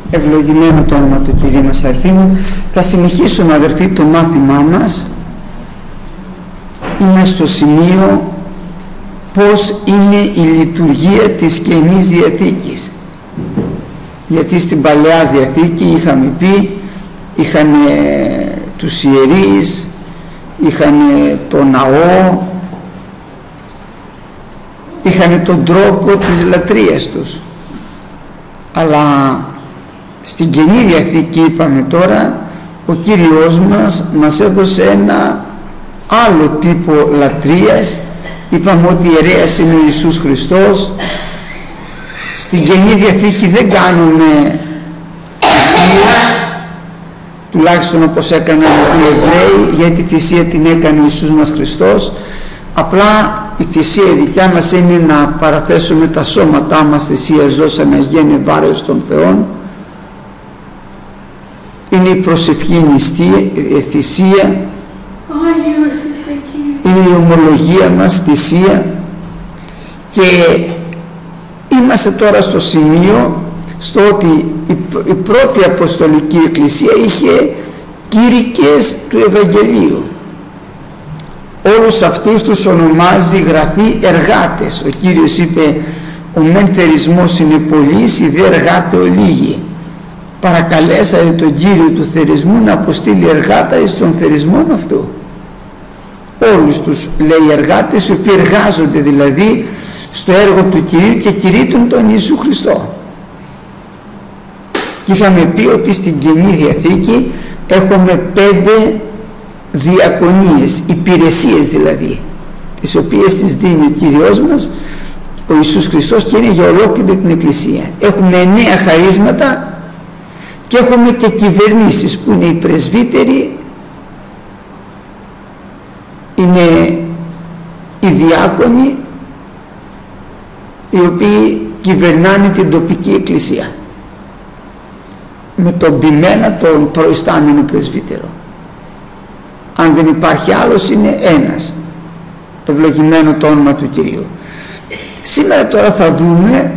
Ευλογημένο το όνομα του Κυρίου μας, αδερφοί μου. Θα συνεχίσουμε, αδερφοί, το μάθημά μας. Είναι στο σημείο πώς είναι η λειτουργία της Καινής Διαθήκης. Γιατί στην Παλαιά Διαθήκη είχαμε πει, είχαν τους ιερείς, είχαν το ναό, είχαν τον τρόπο της λατρείας τους. Αλλά στην Καινή Διαθήκη, είπαμε τώρα, ο Κύριος μας έδωσε ένα άλλο τύπο λατρείας. Είπαμε ότι ιερέας είναι ο Ιησούς Χριστός. Στην Καινή Διαθήκη δεν κάνουμε θυσίες, τουλάχιστον όπως έκαναν οι Εβραίοι, γιατί τη θυσία την έκανε ο Ιησούς μας Χριστός. Απλά η θυσία η δικιά μας είναι να παραθέσουμε τα σώματά μας θυσία ζώσαν Αγία Νεβάρεως στον Θεόν. Είναι η προσευχή νηστεία, θυσία, είναι η ομολογία μας θυσία. Και είμαστε τώρα στο σημείο στο ότι η πρώτη Αποστολική Εκκλησία είχε κήρυκες του Ευαγγελίου. Όλους αυτούς τους ονομάζει γραφή εργάτες. Ο Κύριος είπε, ο μεν θερισμός είναι πολλής, οι δε εργάτε ολίγοι. Παρακαλέσατε τον Κύριο του θερισμού να αποστείλει εργάτα εις τον θερισμό αυτού. Όλους τους λέει εργάτες, οι οποίοι εργάζονται δηλαδή στο έργο του Κυρίου και κηρύττουν τον Ιησού Χριστό. Και είχαμε πει ότι στην Καινή Διαθήκη έχουμε 5 διακονίες, υπηρεσίες δηλαδή, τις οποίες τις δίνει ο Κύριος μας, ο Ιησούς Χριστός, και είναι για ολόκληρη την Εκκλησία. Έχουμε 9 χαρίσματα και έχουμε και κυβερνήσεις που είναι οι πρεσβύτεροι, είναι οι διάκονοι, οι οποίοι κυβερνάνε την τοπική εκκλησία με τον ποιμένα, τον προϊστάμενο πρεσβύτερο. Αν δεν υπάρχει άλλος, είναι ένας. Ευλογημένο το όνομα του Κυρίου. Σήμερα τώρα θα δούμε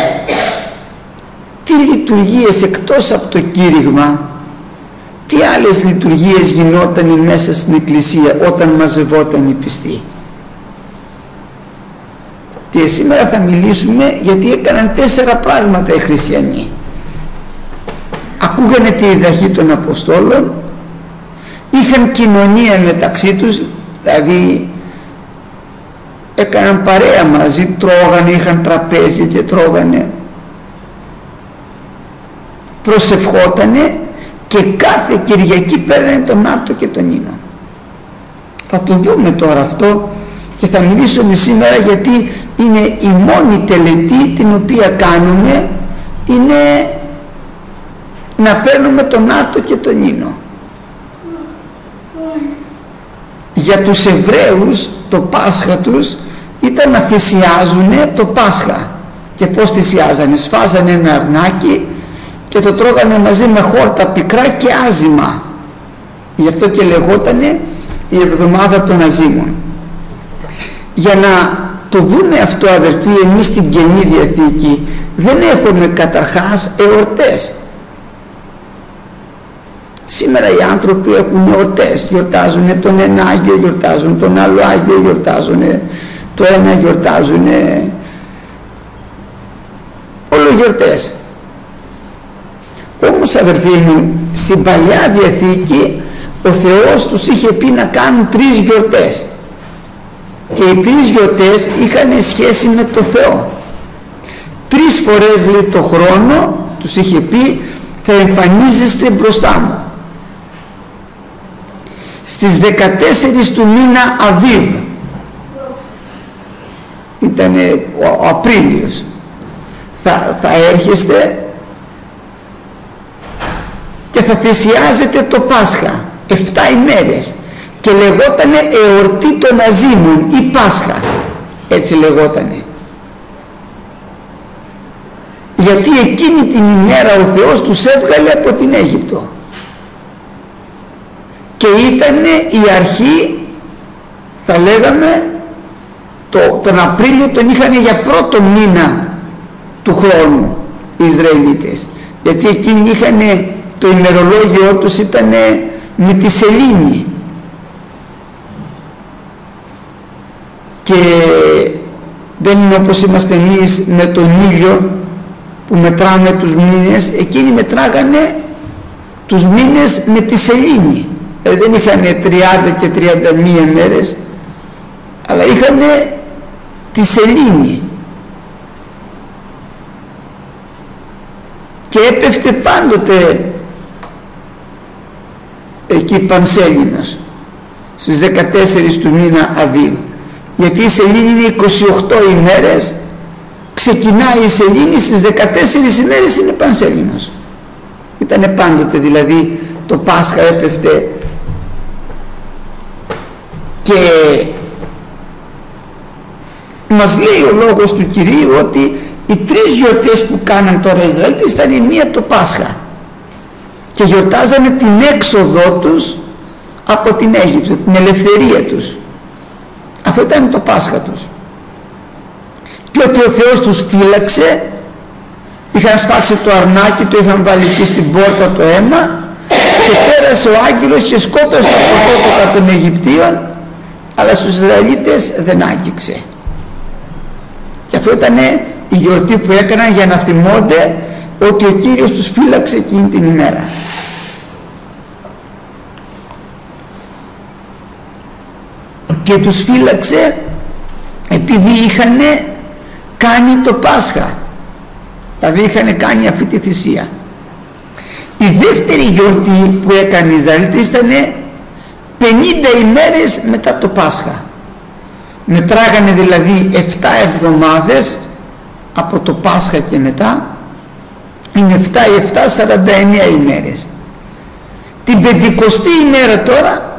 τι λειτουργίες εκτός από το κήρυγμα, τι άλλες λειτουργίες γινόταν μέσα στην Εκκλησία όταν μαζευόταν οι πιστοί. Και σήμερα θα μιλήσουμε γιατί έκαναν 4 πράγματα οι χριστιανοί. Ακούγανε τη διδαχή των Αποστόλων, είχαν κοινωνία μεταξύ τους, δηλαδή έκαναν παρέα μαζί, τρώγανε, είχαν τραπέζι και τρώγανε, προσευχότανε και κάθε Κυριακή παίρνανε τον Άρτο και τον Ίνο. Θα το δούμε τώρα αυτό και θα μιλήσουμε σήμερα, γιατί είναι η μόνη τελετή την οποία κάνουμε, είναι να παίρνουμε τον Άρτο και τον Ίνο. Για τους Εβραίους το Πάσχα τους ήταν να θυσιάζουν το Πάσχα. Και πώς θυσιάζανε? Σφάζανε ένα αρνάκι και το τρώγανε μαζί με χόρτα πικρά και άζυμα. Γι' αυτό και λεγότανε η εβδομάδα των αζύμων. Για να το δούμε αυτό, αδερφοί, εμείς στην Καινή Διαθήκη δεν έχουμε καταρχάς εορτές. Σήμερα οι άνθρωποι έχουν εορτές, γιορτάζουν τον ένα Άγιο, γιορτάζουν τον άλλο Άγιο, γιορτάζουν το ένα, γιορτάζουν όλο γιορτές. Όμως, αδερφοί μου, στην Παλαιά Διαθήκη ο Θεός τους είχε πει να κάνουν 3 γιορτές, και οι 3 γιορτές είχαν σχέση με το Θεό. 3 φορές, λέει, το χρόνο τους είχε πει θα εμφανίζεστε μπροστά μου. Στις 14 του μήνα Αβίβ, ήταν ο Απρίλιος, θα έρχεστε και θα θυσιάζετε το Πάσχα 7 ημέρες, και λεγότανε εορτή των αζύμων ή Πάσχα, έτσι λεγότανε, γιατί εκείνη την ημέρα ο Θεός τους έβγαλε από την Αίγυπτο και ήταν η αρχή, θα λέγαμε, τον Απρίλιο τον είχαν για πρώτο μήνα του χρόνου οι Ισραηλίτες, γιατί εκείνοι είχαν, το ημερολόγιο τους ήταν με τη σελήνη και δεν είναι όπως είμαστε εμείς με τον ήλιο που μετράμε τους μήνες. Εκείνοι μετράγανε τους μήνες με τη σελήνη, δεν είχαν 30 και 31 μέρες, αλλά είχαν τη σελήνη και έπεφτε πάντοτε εκεί πανσέλινος στις 14 του μήνα Αβίου, γιατί η σελήνη είναι 28 ημέρες, ξεκινάει η σελήνη στις 14 ημέρες είναι πανσέλινος. Ήτανε πάντοτε δηλαδή το Πάσχα έπεφτε. Και μας λέει ο λόγος του Κυρίου ότι οι τρεις γιορτές που κάναν τώρα οι Ισραηλίτες ήταν η μία το Πάσχα και γιορτάζανε την έξοδό τους από την Αίγυπτο, την ελευθερία τους. Αυτό ήταν το Πάσχα τους. Και ότι ο Θεός τους φύλαξε, είχαν σφάξει το αρνάκι, το είχαν βάλει εκεί στην πόρτα το αίμα και πέρασε ο άγγελος και σκότωσε τα πρωτότοκα των Αιγυπτίων, αλλά στους Ισραηλίτες δεν άγγιξε. Και αυτό ήταν η γιορτή που έκαναν για να θυμώνται ότι ο Κύριος τους φύλαξε εκείνη την ημέρα. Και τους φύλαξε επειδή είχαν κάνει το Πάσχα, δηλαδή είχαν κάνει αυτή τη θυσία. Η δεύτερη γιορτή που έκανε οι Ισραηλίτες ήταν 50 ημέρες μετά το Πάσχα. Μετράγανε δηλαδή 7 εβδομάδες από το Πάσχα και μετά, είναι 7 ή 7, 49 ημέρες. Την 50η ημέρα τώρα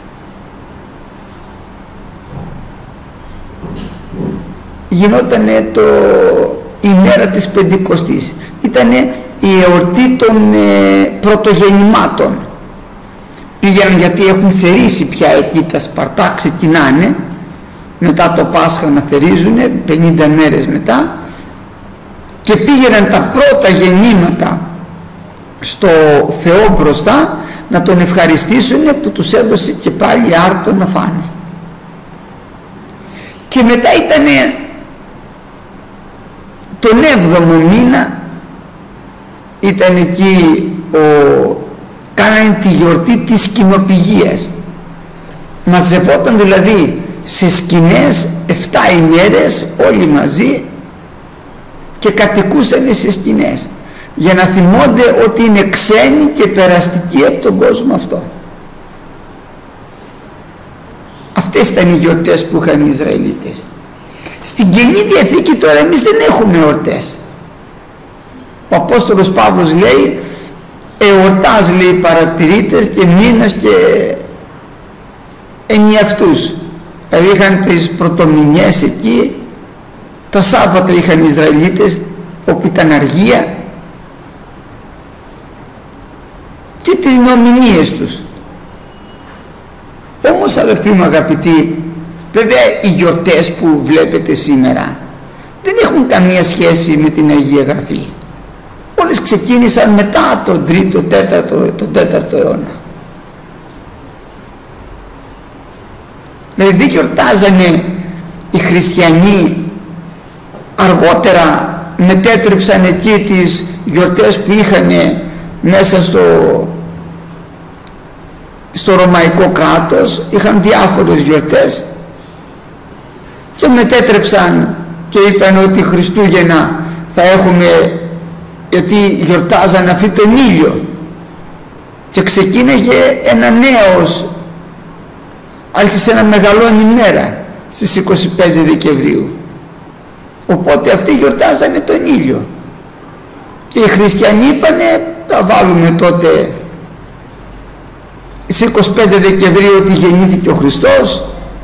γινότανε η μέρα της Πεντηκοστής. Ήτανε η εορτή των πρωτογεννημάτων. Πήγαιναν γιατί έχουν θερήσει πια εκεί, τα Σπαρτά ξεκινάνε μετά το Πάσχα να θερίζουνε 50 μέρες μετά, και πήγαιναν τα πρώτα γεννήματα στο Θεό μπροστά να τον ευχαριστήσουν που τους έδωσε και πάλι άρτο να φάνε. Και μετά ήταν τον 7ο μήνα, ήταν εκεί κάνανε τη γιορτή της σκηνοπηγίας. Μαζευόταν δηλαδή σε σκηνές 7 ημέρες όλοι μαζί και κατοικούσαν σε σκηνές για να θυμώνται ότι είναι ξένοι και περαστικοί από τον κόσμο αυτό. Αυτές ήταν οι γιορτές που είχαν οι Ισραηλίτες. Στην Καινή Διαθήκη τώρα εμείς δεν έχουμε εορτές. Ο Απόστολος Παύλος λέει εορτάς, λέει, παρατηρείτες και μήνες και ενιαυτούς. Δηλαδή είχαν τις πρωτομηνιές εκεί, τα Σάββατα είχαν οι Ισραηλίτες όπου ήταν αργία, και τις νομινίες τους. Όμως αδελφοί μου αγαπητοί, βέβαια οι γιορτές που βλέπετε σήμερα δεν έχουν καμία σχέση με την Αγία Γραφή. Όλες ξεκίνησαν μετά τον 3ο, 4ο, τον 4ο αιώνα. Δηλαδή γιορτάζανε οι χριστιανοί αργότερα, μετέτρεψαν εκεί τις γιορτές που είχαν μέσα στο Ρωμαϊκό κράτος, είχαν διάφορες γιορτές και μετέτρεψαν και είπαν ότι Χριστούγεννα θα έχουμε, γιατί γιορτάζαν αυτή τον ήλιο, και ξεκίναγε ένα νέος, άρχισε να μεγαλώνει μέρα στις 25 Δεκεμβρίου, οπότε αυτοί γιορτάζανε τον ήλιο και οι χριστιανοί είπανε θα βάλουμε τότε στις 25 Δεκεμβρίου ότι γεννήθηκε ο Χριστός,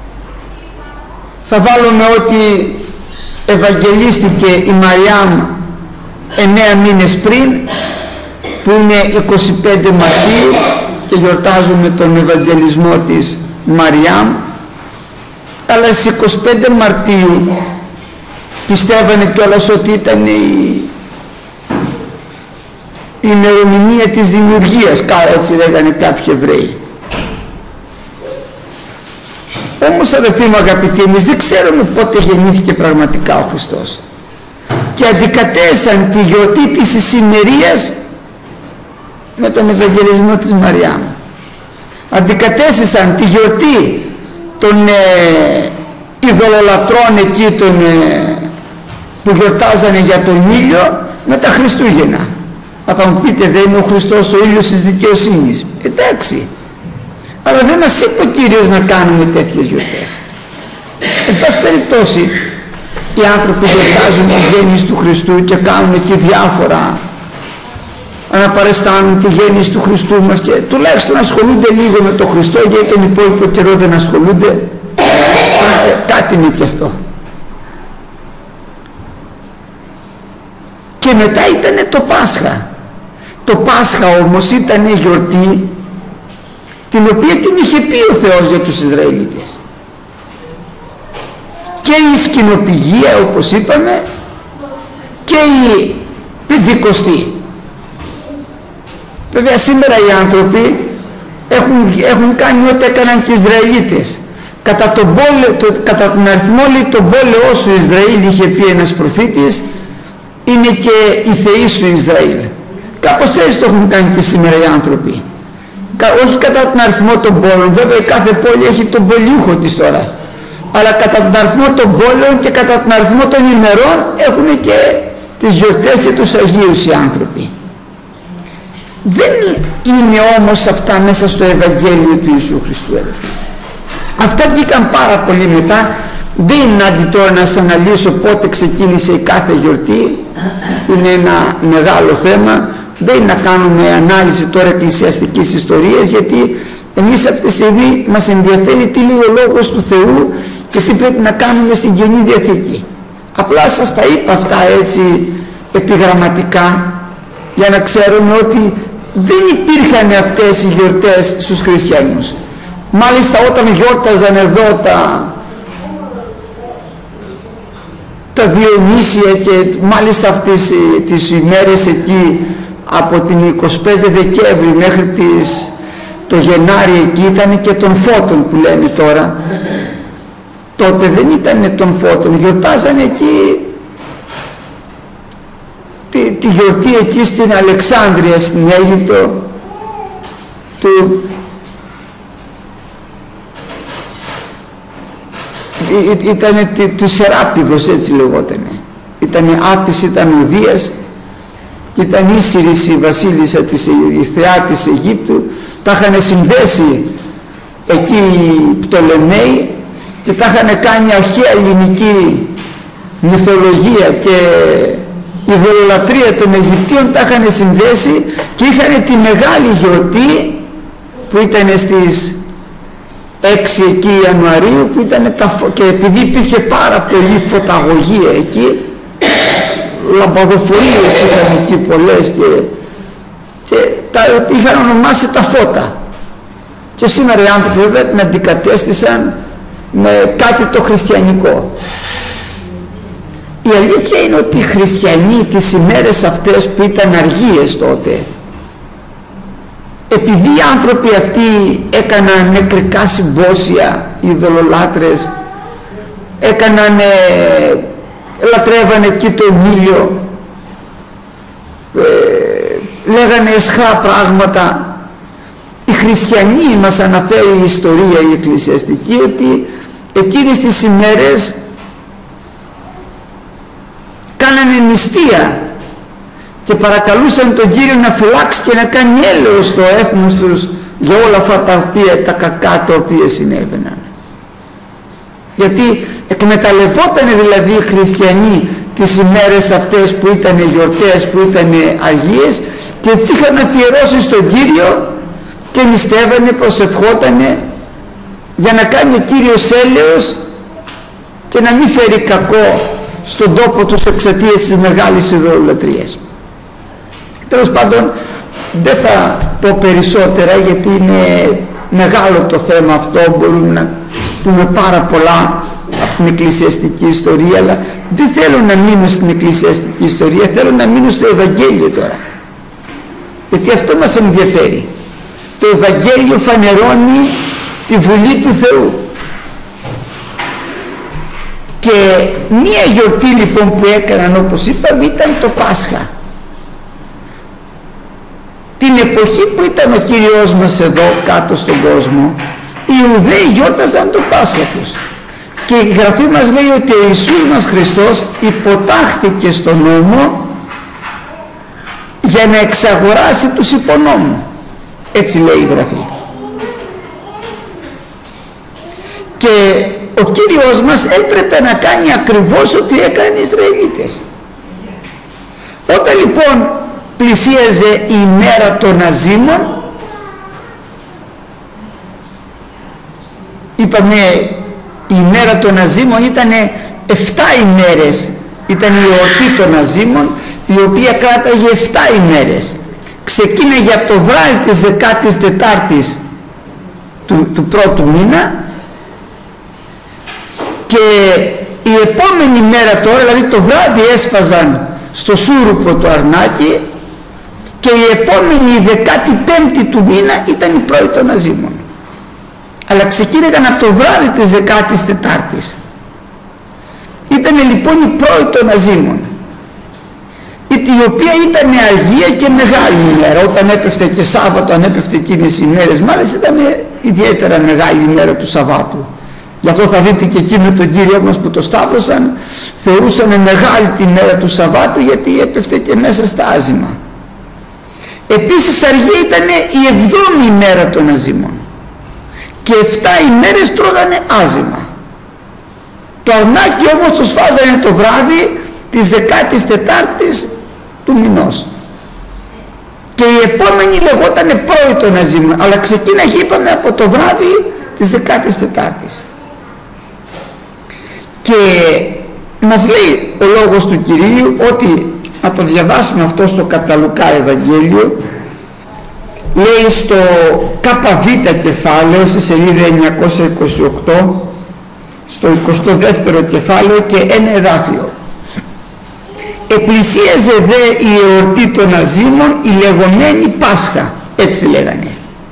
θα βάλουμε ότι ευαγγελίστηκε η Μαριάμ 9 μήνες πριν, που είναι 25 Μαρτίου, και γιορτάζουμε τον Ευαγγελισμό της Μαριάμ. Αλλά στις 25 Μαρτίου πιστεύανε κιόλας ότι ήταν η ημερομηνία της δημιουργίας, έτσι λέγανε κάποιοι Εβραίοι. Όμως αδελφοί μου αγαπητοί, εμείς δεν ξέρουμε πότε γεννήθηκε πραγματικά ο Χριστός, και αντικατέστησαν τη γιορτή της Ισημερίας με τον Ευαγγελισμό της Μαριάμ. Αντικατέστησαν τη γιορτή των ειδωλολατρών εκεί που γιορτάζανε για τον ήλιο με τα Χριστούγεννα. Θα μου πείτε, δεν είναι ο Χριστός ο ήλιος της δικαιοσύνης? Εντάξει, αλλά δεν μας είπε ο Κύριος να κάνουμε τέτοιες γιορτές. Εν πάση περιπτώσει, οι άνθρωποι γιορτάζουν τη γέννηση του Χριστού και κάνουν και διάφορα, αναπαρεστάνουν τη γέννηση του Χριστού μας, και τουλάχιστον ασχολούνται λίγο με τον Χριστό, γιατί τον υπόλοιπο καιρό δεν ασχολούνται. Κάτι είναι και αυτό. Και μετά ήταν το Πάσχα. Το Πάσχα όμως ήταν η γιορτή την οποία την είχε πει ο Θεός για τους Ισραηλίτες. Και η σκηνοπηγία, όπως είπαμε, και η Πεντηκοστή. Βέβαια σήμερα οι άνθρωποι έχουν κάνει ό,τι έκαναν και οι Ισραηλίτες. Κατά τον αριθμό, λέει, τον πόλεο σου Ισραήλ, είχε πει ένας προφήτης, είναι και η θεή σου Ισραήλ. Κάπως έτσι το έχουν κάνει και σήμερα οι άνθρωποι. Όχι κατά τον αριθμό των πόλεων, βέβαια κάθε πόλη έχει τον πολιούχο της τώρα, αλλά κατά τον αριθμό των πόλεων και κατά τον αριθμό των ημερών έχουν και τις γιορτές και τους Αγίους οι άνθρωποι. Δεν είναι όμως αυτά μέσα στο Ευαγγέλιο του Ιησού Χριστού. Αυτά βγήκαν πάρα πολύ μετά. Δεν είναι άντι τώρα να σας αναλύσω πότε ξεκίνησε η κάθε γιορτή, είναι ένα μεγάλο θέμα. Δεν είναι να κάνουμε ανάλυση τώρα εκκλησιαστικής ιστορίας, γιατί εμείς αυτή τη στιγμή μας ενδιαφέρει τι λέει ο Λόγος του Θεού και τι πρέπει να κάνουμε στην Καινή Διαθήκη. Απλά σας τα είπα αυτά έτσι επιγραμματικά, για να ξέρουμε ότι δεν υπήρχαν αυτές οι γιορτές στους χριστιανούς. Μάλιστα όταν γιόρταζαν εδώ τα Διονύσια και μάλιστα αυτές τις ημέρες εκεί από την 25 Δεκέμβρη μέχρι το Γενάρη, εκεί ήταν και των φώτων που λένε τώρα. Τότε δεν ήταν των φώτων, γιορτάζανε εκεί τη γιορτή εκεί στην Αλεξάνδρεια στην Αίγυπτο ήταν του Σεράπηδος, έτσι λεγότανε. Ήτανε Άπης, ήταν ο Δίας, ήταν Ίσυρης η βασίλισσα η θεά της Αιγύπτου. Τα είχαν συνδέσει εκεί οι Πτολεμαίοι και τα είχαν κάνει αρχαία ελληνική μυθολογία και η ειδωλολατρία των Αιγυπτίων, τα είχαν συνδέσει και είχαν τη μεγάλη γιορτή που ήταν στις 6 εκεί Ιανουαρίου, που ήταν και επειδή υπήρχε πάρα πολύ φωταγωγία εκεί, λαμπαδοφορίες είχαν εκεί πολλές και είχαν ονομάσει τα φώτα. Και σήμερα οι άνθρωποι βέβαια την αντικατέστησαν με κάτι το χριστιανικό. Η αλήθεια είναι ότι οι χριστιανοί τις ημέρες αυτές που ήταν αργίες τότε, επειδή οι άνθρωποι αυτοί έκαναν νεκρικά συμπόσια, οι ειδωλολάτρες λατρεύανε εκεί τον ήλιο, λέγανε εσχά πράγματα. Οι χριστιανοί, μας αναφέρει η ιστορία η εκκλησιαστική, ότι εκείνες τις ημέρες κάνανε νηστεία και παρακαλούσαν τον Κύριο να φυλάξει και να κάνει έλεος στο έθνος τους για όλα αυτά τα κακά τα οποία συνέβαιναν. Γιατί εκμεταλλευόταν δηλαδή οι χριστιανοί τις ημέρες αυτές που ήταν γιορτές, που ήταν αργίες, και τις είχαν αφιερώσει στον Κύριο και νηστεύανε, προσευχότανε για να κάνει ο Κύριος έλεος και να μην φέρει κακό στον τόπο τους εξαιτίας της μεγάλης ειδωλολατρίας. Τέλος πάντων, δεν θα πω περισσότερα γιατί είναι μεγάλο το θέμα αυτό, μπορούμε να πούμε πάρα πολλά από την εκκλησιαστική ιστορία, αλλά δεν θέλω να μείνω στην εκκλησιαστική ιστορία, θέλω να μείνω στο Ευαγγέλιο τώρα. γιατί αυτό μας ενδιαφέρει. Το Ευαγγέλιο φανερώνει τη Βουλή του Θεού. Και μία γιορτή λοιπόν που έκαναν, όπως είπαμε, ήταν το Πάσχα. Την εποχή που ήταν ο Κύριος μας εδώ κάτω στον κόσμο, οι Ιουδαίοι γιόρταζαν το Πάσχα τους. Και η Γραφή μας λέει ότι ο Ιησούς μας Χριστός υποτάχθηκε στον νόμο για να εξαγοράσει τους υπονόμου. Έτσι λέει η Γραφή. Και ο Κύριος μας έπρεπε να κάνει ακριβώς ό,τι έκαναν οι Ισραηλίτες. Όταν λοιπόν πλησίαζε η ημέρα των αζύμων, είπαμε η ημέρα των αζύμων ήταν 7 ημέρες, ήταν η εορτή των αζύμων, η οποία κράταγε 7 ημέρες. Ξεκίναγε από το βράδυ της 14ης του πρώτου μήνα, και η επόμενη μέρα τώρα, δηλαδή το βράδυ, έσφαζαν στο Σούρουπο το αρνάκι, και η επόμενη, η 15η του μήνα, ήταν η πρώτη των αζύμων. Αλλά ξεκίναγαν από το βράδυ της 14ης. Ήταν λοιπόν η πρώτη των αζύμων, η οποία ήταν αργία και μεγάλη ημέρα. Όταν έπεφτε και Σάββατο, αν έπεφτε εκείνες οι μέρες, μάλιστα ήταν ιδιαίτερα μεγάλη ημέρα του Σαββάτου. Γι' αυτό θα δείτε και εκεί με τον Κύριο μας που το σταύρωσαν, θεωρούσαν μεγάλη τη μέρα του Σαββάτου, γιατί έπεφτε και μέσα στα άζυμα. Επίσης αργία ήταν η 7η ημέρα των αζύμων, και 7 ημέρες τρώγανε άζυμα. Το αρνάκι όμως το σφάζανε το βράδυ της 14ης του μηνός, και η επόμενη λεγότανε πρώτη των αζύμων, αλλά ξεκίναγε, είπαμε, από το βράδυ της 14ης. Και μας λέει ο λόγος του Κυρίου, ότι να το διαβάσουμε αυτό στο κατά Λουκά Ευαγγέλιο, λέει στο ΚΒ κεφάλαιο, στη σελίδα 928, στο 22ο κεφάλαιο, και ένα εδάφιο. Επλησίαζε δε η εορτή των αζύμων, η λεγόμενη Πάσχα, έτσι τη λέγανε.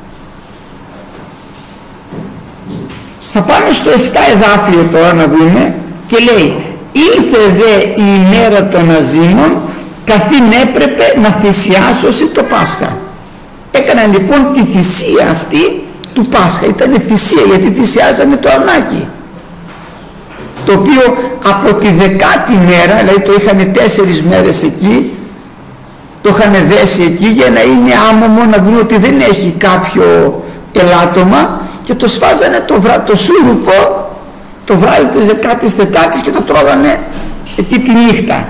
Θα πάμε στο 7 εδάφιο τώρα να δούμε, και λέει: ήλθε δε η ημέρα των αζύμων, καθήν έπρεπε να θυσιάσωσει το Πάσχα. Έκαναν λοιπόν τη θυσία αυτή του Πάσχα. Ήταν θυσία, γιατί θυσιάζανε το αρνάκι, το οποίο από τη 10η μέρα, δηλαδή το είχαν 4 μέρες εκεί, το είχαν δέσει εκεί για να είναι άμωμο, να δουν ότι δεν έχει κάποιο ελάττωμα, και το σφάζανε το Σούρουπο το βράδυ της 14ης και το τρώγανε εκεί τη νύχτα.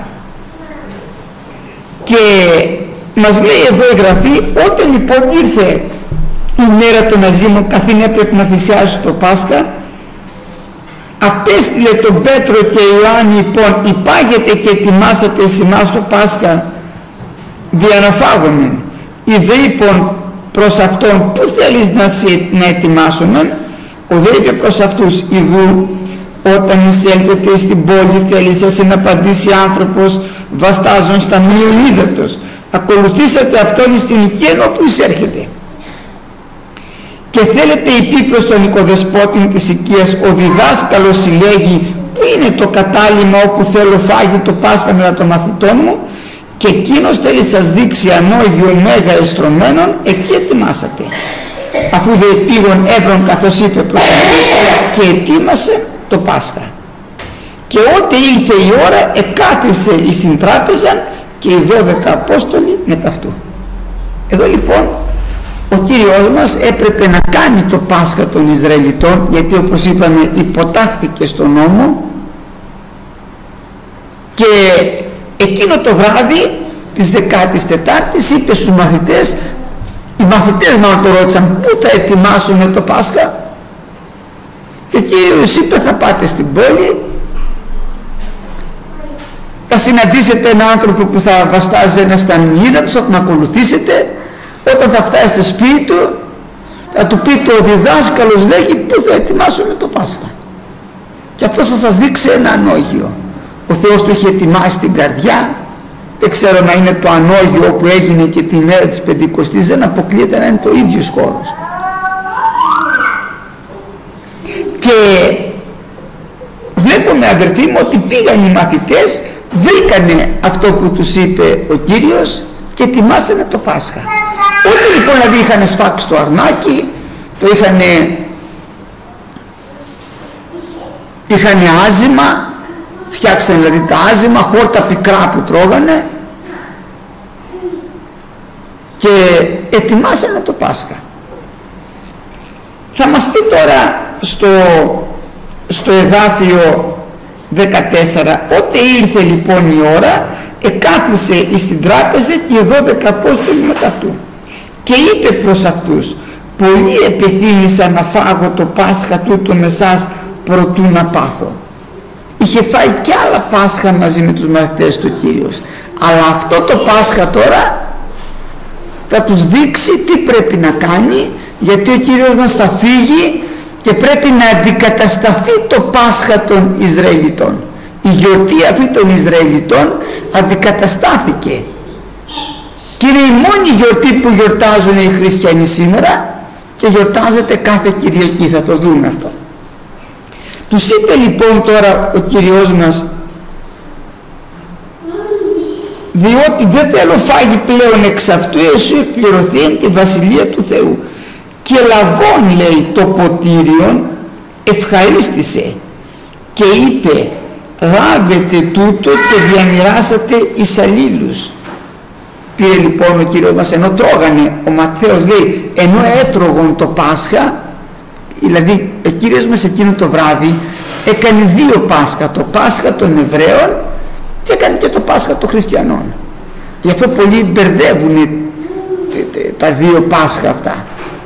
Και μας λέει εδώ η Γραφή, όταν λοιπόν ήρθε η μέρα των αζύμων, καθήν έπρεπε να θυσιάσει το Πάσχα, απέστειλε τον Πέτρο και Ιωάννη, λοιπόν, υπάγετε και ετοιμάσατε εσημάς το Πάσχα διαναφάγομεν. Ιδε λοιπόν προς αυτόν, πού θέλεις να ετοιμάσουμε? Ο δε είπε προς αυτούς, ιδού όταν εισέλθετε στην πόλη, θέλει σας να απαντήσει άνθρωπος βαστάζων στα μνήων ύδατος, ακολουθήσατε αυτόν στην οικία όπου εισέρχεται. Και θέλετε υπή προς τον οικοδεσπότη της οικίας, ο διδάσκαλος συλλέγει, πού είναι το κατάλημα όπου θέλω φάγει το Πάσχα μετά των μαθητών μου, και εκείνος θέλει σας δείξει ανώγιο μέγα εστρωμένων, εκεί ετοιμάσατε. Αφού δε πήγον έβρον καθώς είπε προς αυτούς, και ετοίμασε το Πάσχα. Και ότε ήλθε η ώρα, εκάθισε εις την τράπεζα, και οι 12 Απόστολοι μετά αυτού. Εδώ λοιπόν ο Κύριος μας έπρεπε να κάνει το Πάσχα των Ισραηλιτών, γιατί όπως είπαμε υποτάχθηκε στον νόμο, και εκείνο το βράδυ της 14ης είπε στους μαθητές, οι μαθητές μάλλον το ρώτησαν, πού θα ετοιμάσουμε το Πάσχα? Και ο Κύριος είπε, θα πάτε στην πόλη, θα συναντήσετε έναν άνθρωπο που θα βαστάζει ένα στα μνήρα τους, θα τον ακολουθήσετε. Όταν θα φτάσετε σπίτι του, θα του πείτε, ο διδάσκαλος λέγει, πού θα ετοιμάσουμε το Πάσχα, και αυτό θα σας δείξει ένα ανώγιο. Ο Θεός του είχε ετοιμάσει την καρδιά, δεν ξέρω να είναι το ανώγιο που έγινε και τη μέρα της Πεντηκοστής, δεν αποκλείεται να είναι το ίδιος χώρος. Και βλέπουμε, αδερφοί μου, ότι πήγαν οι μαθητές, βρήκανε αυτό που τους είπε ο Κύριος και ετοιμάσανε το Πάσχα. Όταν λοιπόν δηλαδή είχαν σφάξει το αρνάκι, το είχαν άζυμα, φτιάξανε δηλαδή τα άζυμα, χόρτα πικρά που τρώγανε και ετοιμάσανε το Πάσχα. Θα μας πει τώρα στο εδάφιο 14, «Ότε ήρθε λοιπόν η ώρα, εκάθισε εις την τράπεζα και οι 12 Απόστολοι με αυτού και είπε προς αυτούς, πολλοί επιθύμησα να φάγω το Πάσχα τούτο με εσάς προτού να πάθω». Είχε φάει κι άλλα Πάσχα μαζί με τους μαθητές του Κύριος, αλλά αυτό το Πάσχα τώρα θα τους δείξει τι πρέπει να κάνει, γιατί ο Κύριος μας θα φύγει και πρέπει να αντικατασταθεί το Πάσχα των Ισραηλιτών. Η γιορτή αυτή των Ισραηλιτών αντικαταστάθηκε και είναι η μόνη γιορτή που γιορτάζουν οι χριστιανοί σήμερα και γιορτάζεται κάθε Κυριακή, θα το δούμε αυτό. Τους είπε λοιπόν τώρα ο Κύριος μας, διότι δεν θέλω φάγει πλέον εξ αυτού εσού εκπληρωθεί τη Βασιλεία του Θεού. Και λαβών, λέει, το ποτήριον ευχαρίστησε και είπε, λάβετε τούτο και διαμοιράσατε εις αλλήλους. Πήρε λοιπόν ο Κύριος μας, ενώ τρώγανε, ο Ματθαίος λέει, ενώ έτρωγαν το Πάσχα, δηλαδή ο Κύριος μας εκείνο το βράδυ έκανε δύο Πάσχα, το Πάσχα των Εβραίων και έκανε και το Πάσχα των Χριστιανών. Γι' αυτό πολλοί μπερδεύουν τα δύο Πάσχα αυτά.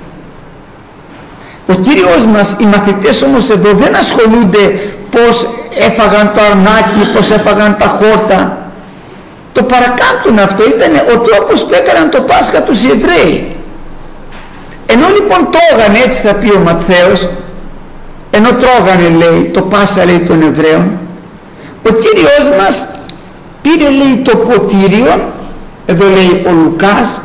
Ο Κύριος μας, οι μαθητές όμως εδώ δεν ασχολούνται πως έφαγαν το αρνάκι, πως έφαγαν τα χόρτα. Το παρακάμπτουν αυτό, ήταν ο τρόπος που έκαναν το Πάσχα τους οι Εβραίοι. Ενώ λοιπόν τρώγανε, έτσι θα πει ο Ματθαίος, ενώ τρώγανε, λέει, το Πάσχα, λέει, των Εβραίων, ο Κύριος μας πήρε, λέει, το ποτήριο, εδώ λέει ο Λουκάς,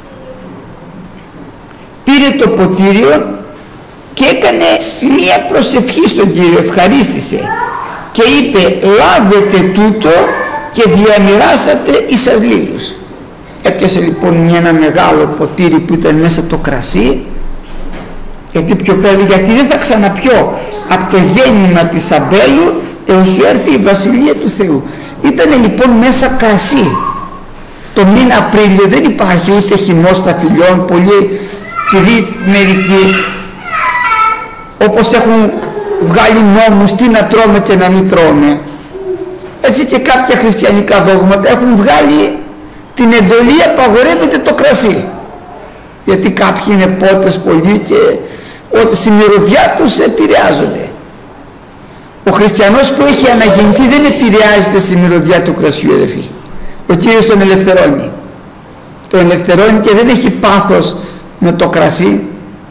πήρε το ποτήριο και έκανε μία προσευχή στον Κύριο, ευχαρίστησε και είπε, λάβετε τούτο και διαμοιράσατε εις αλλήλους. Έπιασε λοιπόν ένα μεγάλο ποτήρι που ήταν μέσα το κρασί, γιατί δεν θα ξαναπιώ από το γέννημα της Αμπέλου έως σου έρθει η Βασιλεία του Θεού. Ήτανε λοιπόν μέσα κρασί. Το μήνα Απρίλιο δεν υπάρχει ούτε χυμός ταφυλιών, πολλοί μερικοί όπως έχουν βγάλει νόμους τι να τρώμε και να μην τρώμε, έτσι και κάποια χριστιανικά δόγματα έχουν βγάλει την εντολή, απαγορεύεται το κρασί, γιατί κάποιοι είναι πότες πολλοί και ότι στη μυρωδιά τους επηρεάζονται. Ο χριστιανός που έχει αναγεννηθεί δεν επηρεάζεται στη μυρωδιά του κρασιού, αδελφοί. Ο Κύριος τον ελευθερώνει, και δεν έχει πάθος με το κρασί.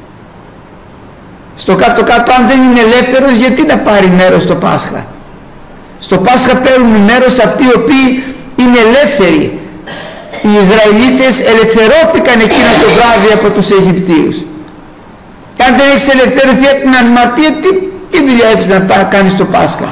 Στο κάτω-κάτω, αν δεν είναι ελεύθερος, γιατί να πάρει μέρος στο Πάσχα? Στο Πάσχα παίρνουν μέρος αυτοί οι οποίοι είναι ελεύθεροι. Οι Ισραηλίτες ελευθερώθηκαν εκείνο το βράδυ από τους Αιγυπτίους. Και αν δεν έχεις ελευθερωθεί από την αμαρτία, τι δουλειά έχεις να κάνεις στο Πάσχα?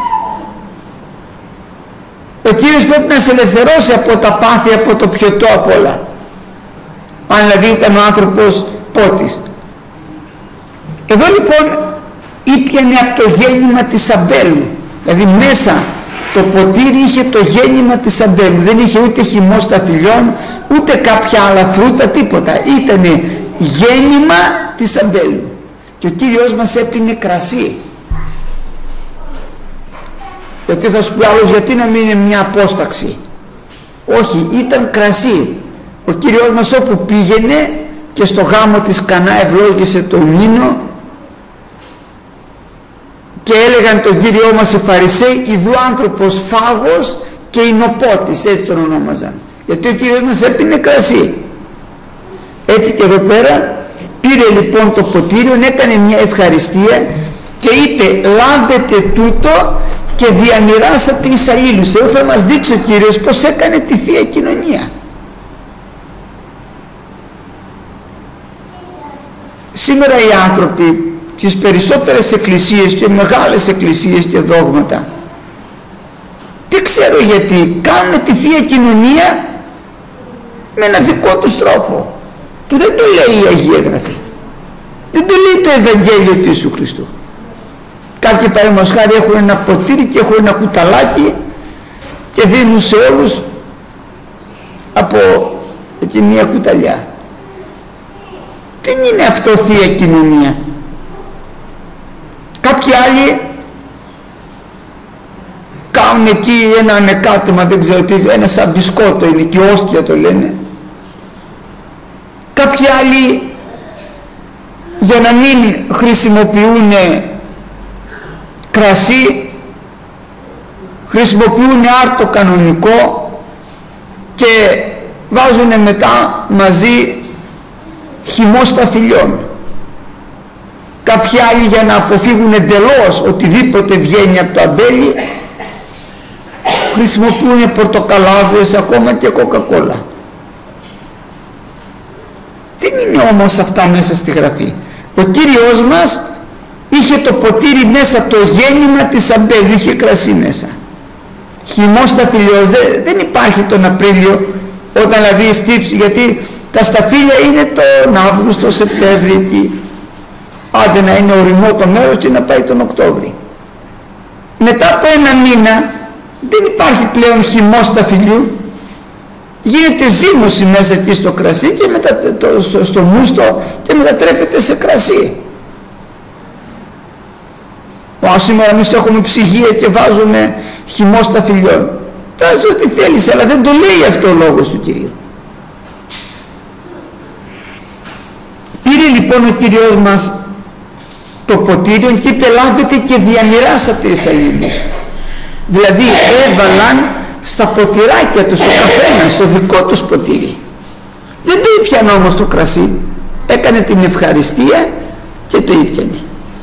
Ο Κύριος πρέπει να σε ελευθερώσει από τα πάθη, από το πιωτό, απ' όλα. Αν δηλαδή ήταν ο άνθρωπος πότης. Εδώ λοιπόν ήπιανε από το γέννημα της Αμπέλου, δηλαδή μέσα το ποτήρι είχε το γέννημα της Αμπέλου, δεν είχε ούτε χυμό σταφυλιών ούτε κάποια άλλα φρούτα, τίποτα, ήτανε γέννημα της Αμπέλου. Και ο Κύριος μας έπινε κρασί. Γιατί θα σου πει άλλος, γιατί να μην είναι μια απόσταξη? Όχι, ήταν κρασί. Ο Κύριος μας όπου πήγαινε, και στο γάμο της Κανά ευλόγησε τον ίνο, και έλεγαν τον Κύριό μας οι Φαρισαίοι, ιδού άνθρωπος φάγος και ινοπότης, έτσι τον ονόμαζαν, γιατί ο Κύριος μας έπινε κρασί. Έτσι και εδώ πέρα πήρε λοιπόν το ποτήριο, έκανε μια ευχαριστία και είπε, λάβετε τούτο και διαμοιράσατε εις αλλήλους. Εδώ θα μας δείξει ο Κύριος πως έκανε τη Θεία Κοινωνία. Σήμερα οι άνθρωποι τις περισσότερες εκκλησίες και μεγάλες εκκλησίες και δόγματα, δεν ξέρω γιατί, κάνουν τη Θεία Κοινωνία με ένα δικό τους τρόπο που δεν το λέει η Αγία Γραφή, δεν το λέει το Ευαγγέλιο του Ιησού Χριστού. Κάποιοι παραδείγματος χάρη έχουν ένα ποτήρι και έχουν ένα κουταλάκι και δίνουν σε όλους από εκεί μια κουταλιά. Δεν είναι αυτό Θεία Κοινωνία. Κάποιοι άλλοι κάνουν εκεί ένα ανεκάτεμα, δεν ξέρω τι, ένα σαν μπισκότο είναι και όστια το λένε. Κάποιοι άλλοι για να μην χρησιμοποιούν κρασί χρησιμοποιούν άρτο κανονικό και βάζουν μετά μαζί χυμό σταφυλιών. Κάποιοι άλλοι για να αποφύγουν εντελώς οτιδήποτε βγαίνει από το αμπέλι χρησιμοποιούν πορτοκαλάδες, ακόμα και κοκακόλα. Δεν είναι όμως αυτά μέσα στη Γραφή. Ο Κύριος μας είχε το ποτήρι μέσα, το γέννημα της αμπέλου, είχε κρασί μέσα. Χυμό σταφυλιός δεν υπάρχει τον Απρίλιο, όταν δηλαδή στύψει, γιατί τα σταφύλια είναι τον Αύγουστο, Σεπτέμβρη εκεί. Άντε να είναι ορεινό το μέρος και να πάει τον Οκτώβρη. Μετά από ένα μήνα δεν υπάρχει πλέον χυμό σταφυλιού, γίνεται ζύμωση μέσα εκεί στο κρασί και μετά στο μούστο και μετατρέπεται σε κρασί. Σήμερα εμείς έχουμε ψυγεία και βάζουμε χυμό σταφυλιών. Βάζει ό,τι θέλεις, αλλά δεν το λέει αυτό ο λόγος του Κυρίου. Πήρε λοιπόν ο Κύριος μας το ποτήριο και είπε λάβετε και διαμοιράσατε εις αλλήλους. Δηλαδή έβαλαν στα ποτηράκια τους ο καθένας, στο δικό τους ποτήρι. Δεν το ήπιανε όμως το κρασί, έκανε την ευχαριστία και το ήπιανε.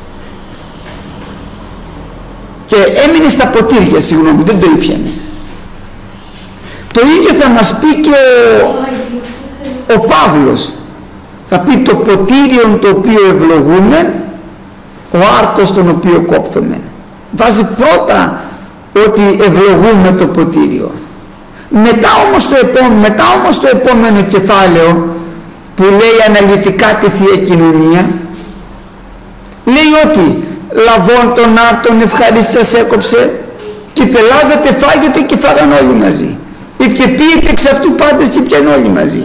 Και έμεινε στα ποτήρια, συγγνώμη, δεν το ήπιανε. Το ίδιο θα μας πει και ο Παύλος. Θα πει το ποτήριον το οποίο ευλογούμεν, ο άρτος τον οποίο κόπτομεν. Βάζει πρώτα ότι ευλογούμε το ποτήριο. Μετά όμως το επόμενο κεφάλαιο που λέει αναλυτικά τη Θεία Κοινωνία, λέει ότι λαβών των άρτων ευχαρίστησας έκοψε και πελάβετε φάγετε και φάγαν όλοι μαζί. Και πίετε εξ αυτού πάντες και πιαν όλοι μαζί.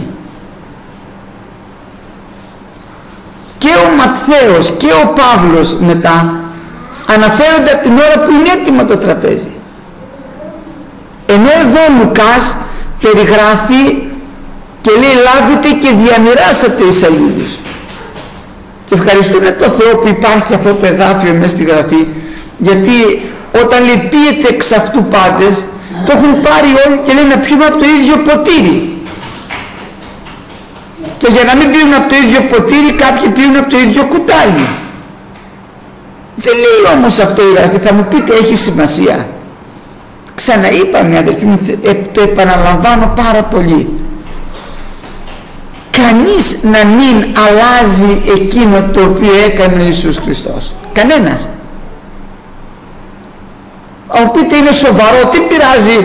Και ο Ματθαίος και ο Παύλος μετά αναφέρονται από την ώρα που είναι έτοιμο το τραπέζι. Ενώ εδώ ο Λουκάς περιγράφει και λέει λάβετε και διαμοιράσατε εις αλλήλους. Και ευχαριστούμε το Θεό που υπάρχει αυτό το εδάφιο μέσα στη Γραφή, γιατί όταν λέει πίετε εξ αυτού πάντες, το έχουν πάρει όλοι και λένε να πιούμε από το ίδιο ποτήρι. Και για να μην πίνουν από το ίδιο ποτήρι, κάποιοι πίνουν από το ίδιο κουτάλι. Δεν λέει όμως αυτό η Γραφή. Θα μου πείτε, έχει σημασία? Ξαναείπαμε, αδελφοί μου, το επαναλαμβάνω πάρα πολύ. Κανείς να μην αλλάζει εκείνο το οποίο έκανε ο Ιησούς Χριστός. Κανένας. Αν πείτε είναι σοβαρό, τι πειράζει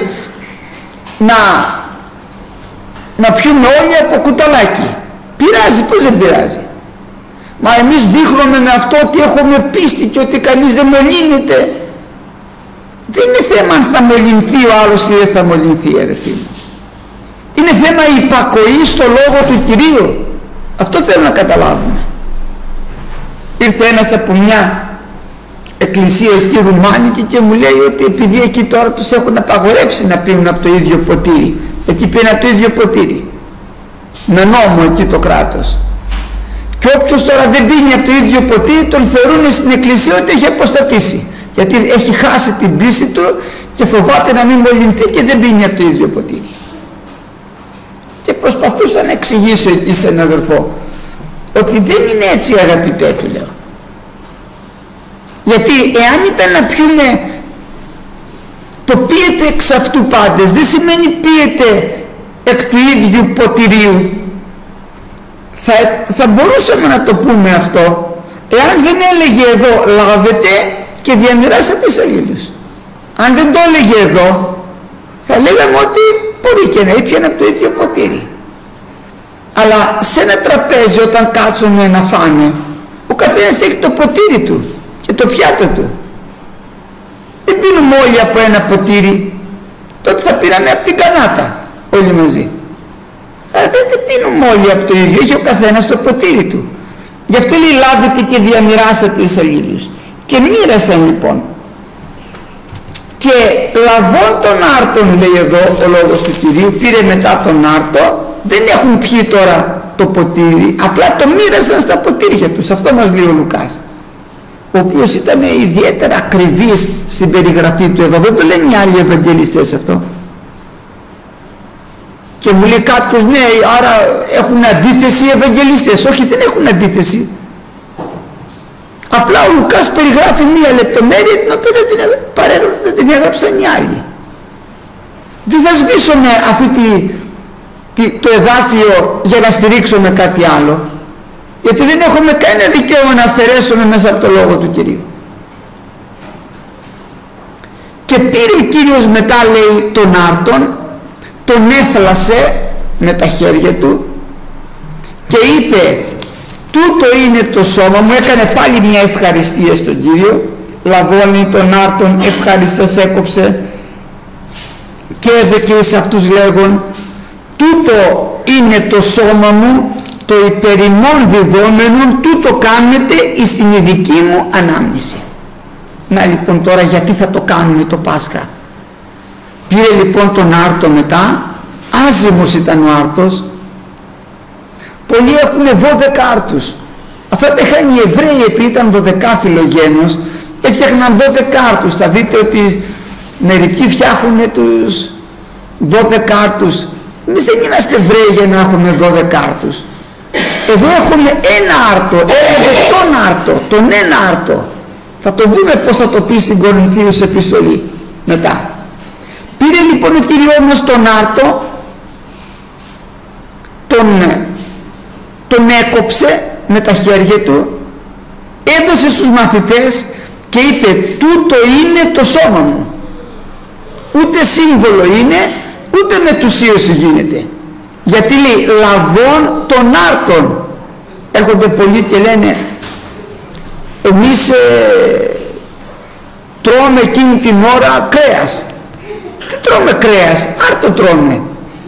να πιούμε όλοι από κουταλάκι? Πειράζει, πώς δεν πειράζει? Μα εμείς δείχνουμε με αυτό ότι έχουμε πίστη και ότι κανείς δεν μολύνεται. Δεν είναι θέμα αν θα μολυνθεί ο άλλος ή δεν θα μολυνθεί, αδερφοί μου. Είναι θέμα υπακοής στο λόγο του Κυρίου. Αυτό θέλω να καταλάβουμε. Ήρθε ένας από μια εκκλησία εκεί ρουμάνικη και μου λέει ότι επειδή εκεί τώρα τους έχουν απαγορέψει να πίνουν από το ίδιο ποτήρι. Εκεί πίνουν από το ίδιο ποτήρι. Με νόμο εκεί το κράτος. Και όποιος τώρα δεν πίνει από το ίδιο ποτήρι τον θεωρούν στην εκκλησία ότι έχει αποστατήσει. Γιατί έχει χάσει την πίστη του και φοβάται να μην μολυνθεί και δεν πίνει από το ίδιο ποτήρι. Και προσπαθούσα να εξηγήσω εκεί σε έναν αδερφό ότι δεν είναι έτσι, αγαπητέ, του λέω. Γιατί εάν ήταν να πιούμε Το πίετε εξ αυτού πάντες δεν σημαίνει πίετε εκ του ίδιου ποτηρίου. Θα μπορούσαμε να το πούμε αυτό εάν δεν έλεγε εδώ λάβετε και διαμοιράσατε εις αλλήλους. Αν δεν το έλεγε εδώ θα λέγαμε ότι μπορεί και να ήπιανε από το ίδιο ποτήρι. Αλλά σε ένα τραπέζι όταν κάτσουμε να φάμε, ο καθένας έχει το ποτήρι του και το πιάτο του. Δεν πίνουμε όλοι από ένα ποτήρι, τότε θα πήραμε από την κανάτα όλοι μαζί. Δεν πίνουμε όλοι από το ίδιο, έχει ο καθένας το ποτήρι του. Γι' αυτό λέει λάβετε και διαμοιράσατε εις αλλήλους. Και μοίρασαν λοιπόν. Και λαβών των άρτων, λέει εδώ ο λόγος του Κυρίου, πήρε μετά τον άρτο, δεν έχουν πιει τώρα το ποτήρι, απλά το μοίρασαν στα ποτήρια τους. Αυτό μας λέει ο Λουκάς, ο οποίος ήταν ιδιαίτερα ακριβής στην περιγραφή του εδώ. Δεν το λένε οι άλλοι Ευαγγελιστές αυτό. Και μου λέει κάποιος, ναι, άρα έχουν αντίθεση οι Ευαγγελιστές. Όχι, δεν έχουν αντίθεση. Απλά ο Λουκάς περιγράφει μία λεπτομέρεια την οποία δεν την έγραψαν οι άλλοι. Δεν θα σβήσουμε το εδάφιο για να στηρίξουμε κάτι άλλο, γιατί δεν έχουμε κανένα δικαίωμα να αφαιρέσουμε μέσα από το λόγο του Κυρίου. Και πήρε ο Κύριος μετά, λέει, τον άρτον, τον έφλασε με τα χέρια του και είπε, τούτο είναι το σώμα μου. Έκανε πάλι μια ευχαριστία στον Κύριο, λαβώνει τον άρτον, ευχαριστάς έκοψε και έδωκε εις αυτούς λέγον, τούτο είναι το σώμα μου, το υπερ ημών διδόμενον, τούτο κάνετε εις την ειδική μου ανάμνηση. Να λοιπόν τώρα γιατί θα το κάνουμε το Πάσχα. Πήρε λοιπόν τον άρτο μετά, άζυμος ήταν ο άρτος. Πολλοί έχουν 12 άρτους. Αυτά τα είχαν οι Εβραίοι, επειδή ήταν 12φυλο γένος, έφτιαχναν 12 άρτους. Θα δείτε ότι μερικοί φτιάχνουν τους 12 άρτους. Εμείς δεν είμαστε Εβραίοι για να έχουμε 12 άρτους. Εδώ έχουμε ένα άρτο, τον άρτο, τον ένα άρτο. Θα το δούμε πώς θα το πει στην Κορινθίους επιστολή μετά. Πήρε λοιπόν ο Κύριος μας τον άρτο, τον έκοψε με τα χέρια του, έδωσε στους μαθητές και είπε, τούτο είναι το σώμα μου. Ούτε σύμβολο είναι, ούτε μετουσίωση γίνεται. Γιατί λέει λαβών των άρτων. Έρχονται πολλοί και λένε, εμείς τρώμε εκείνη την ώρα κρέας. Τι τρώμε κρέας, άρτο τρώμε.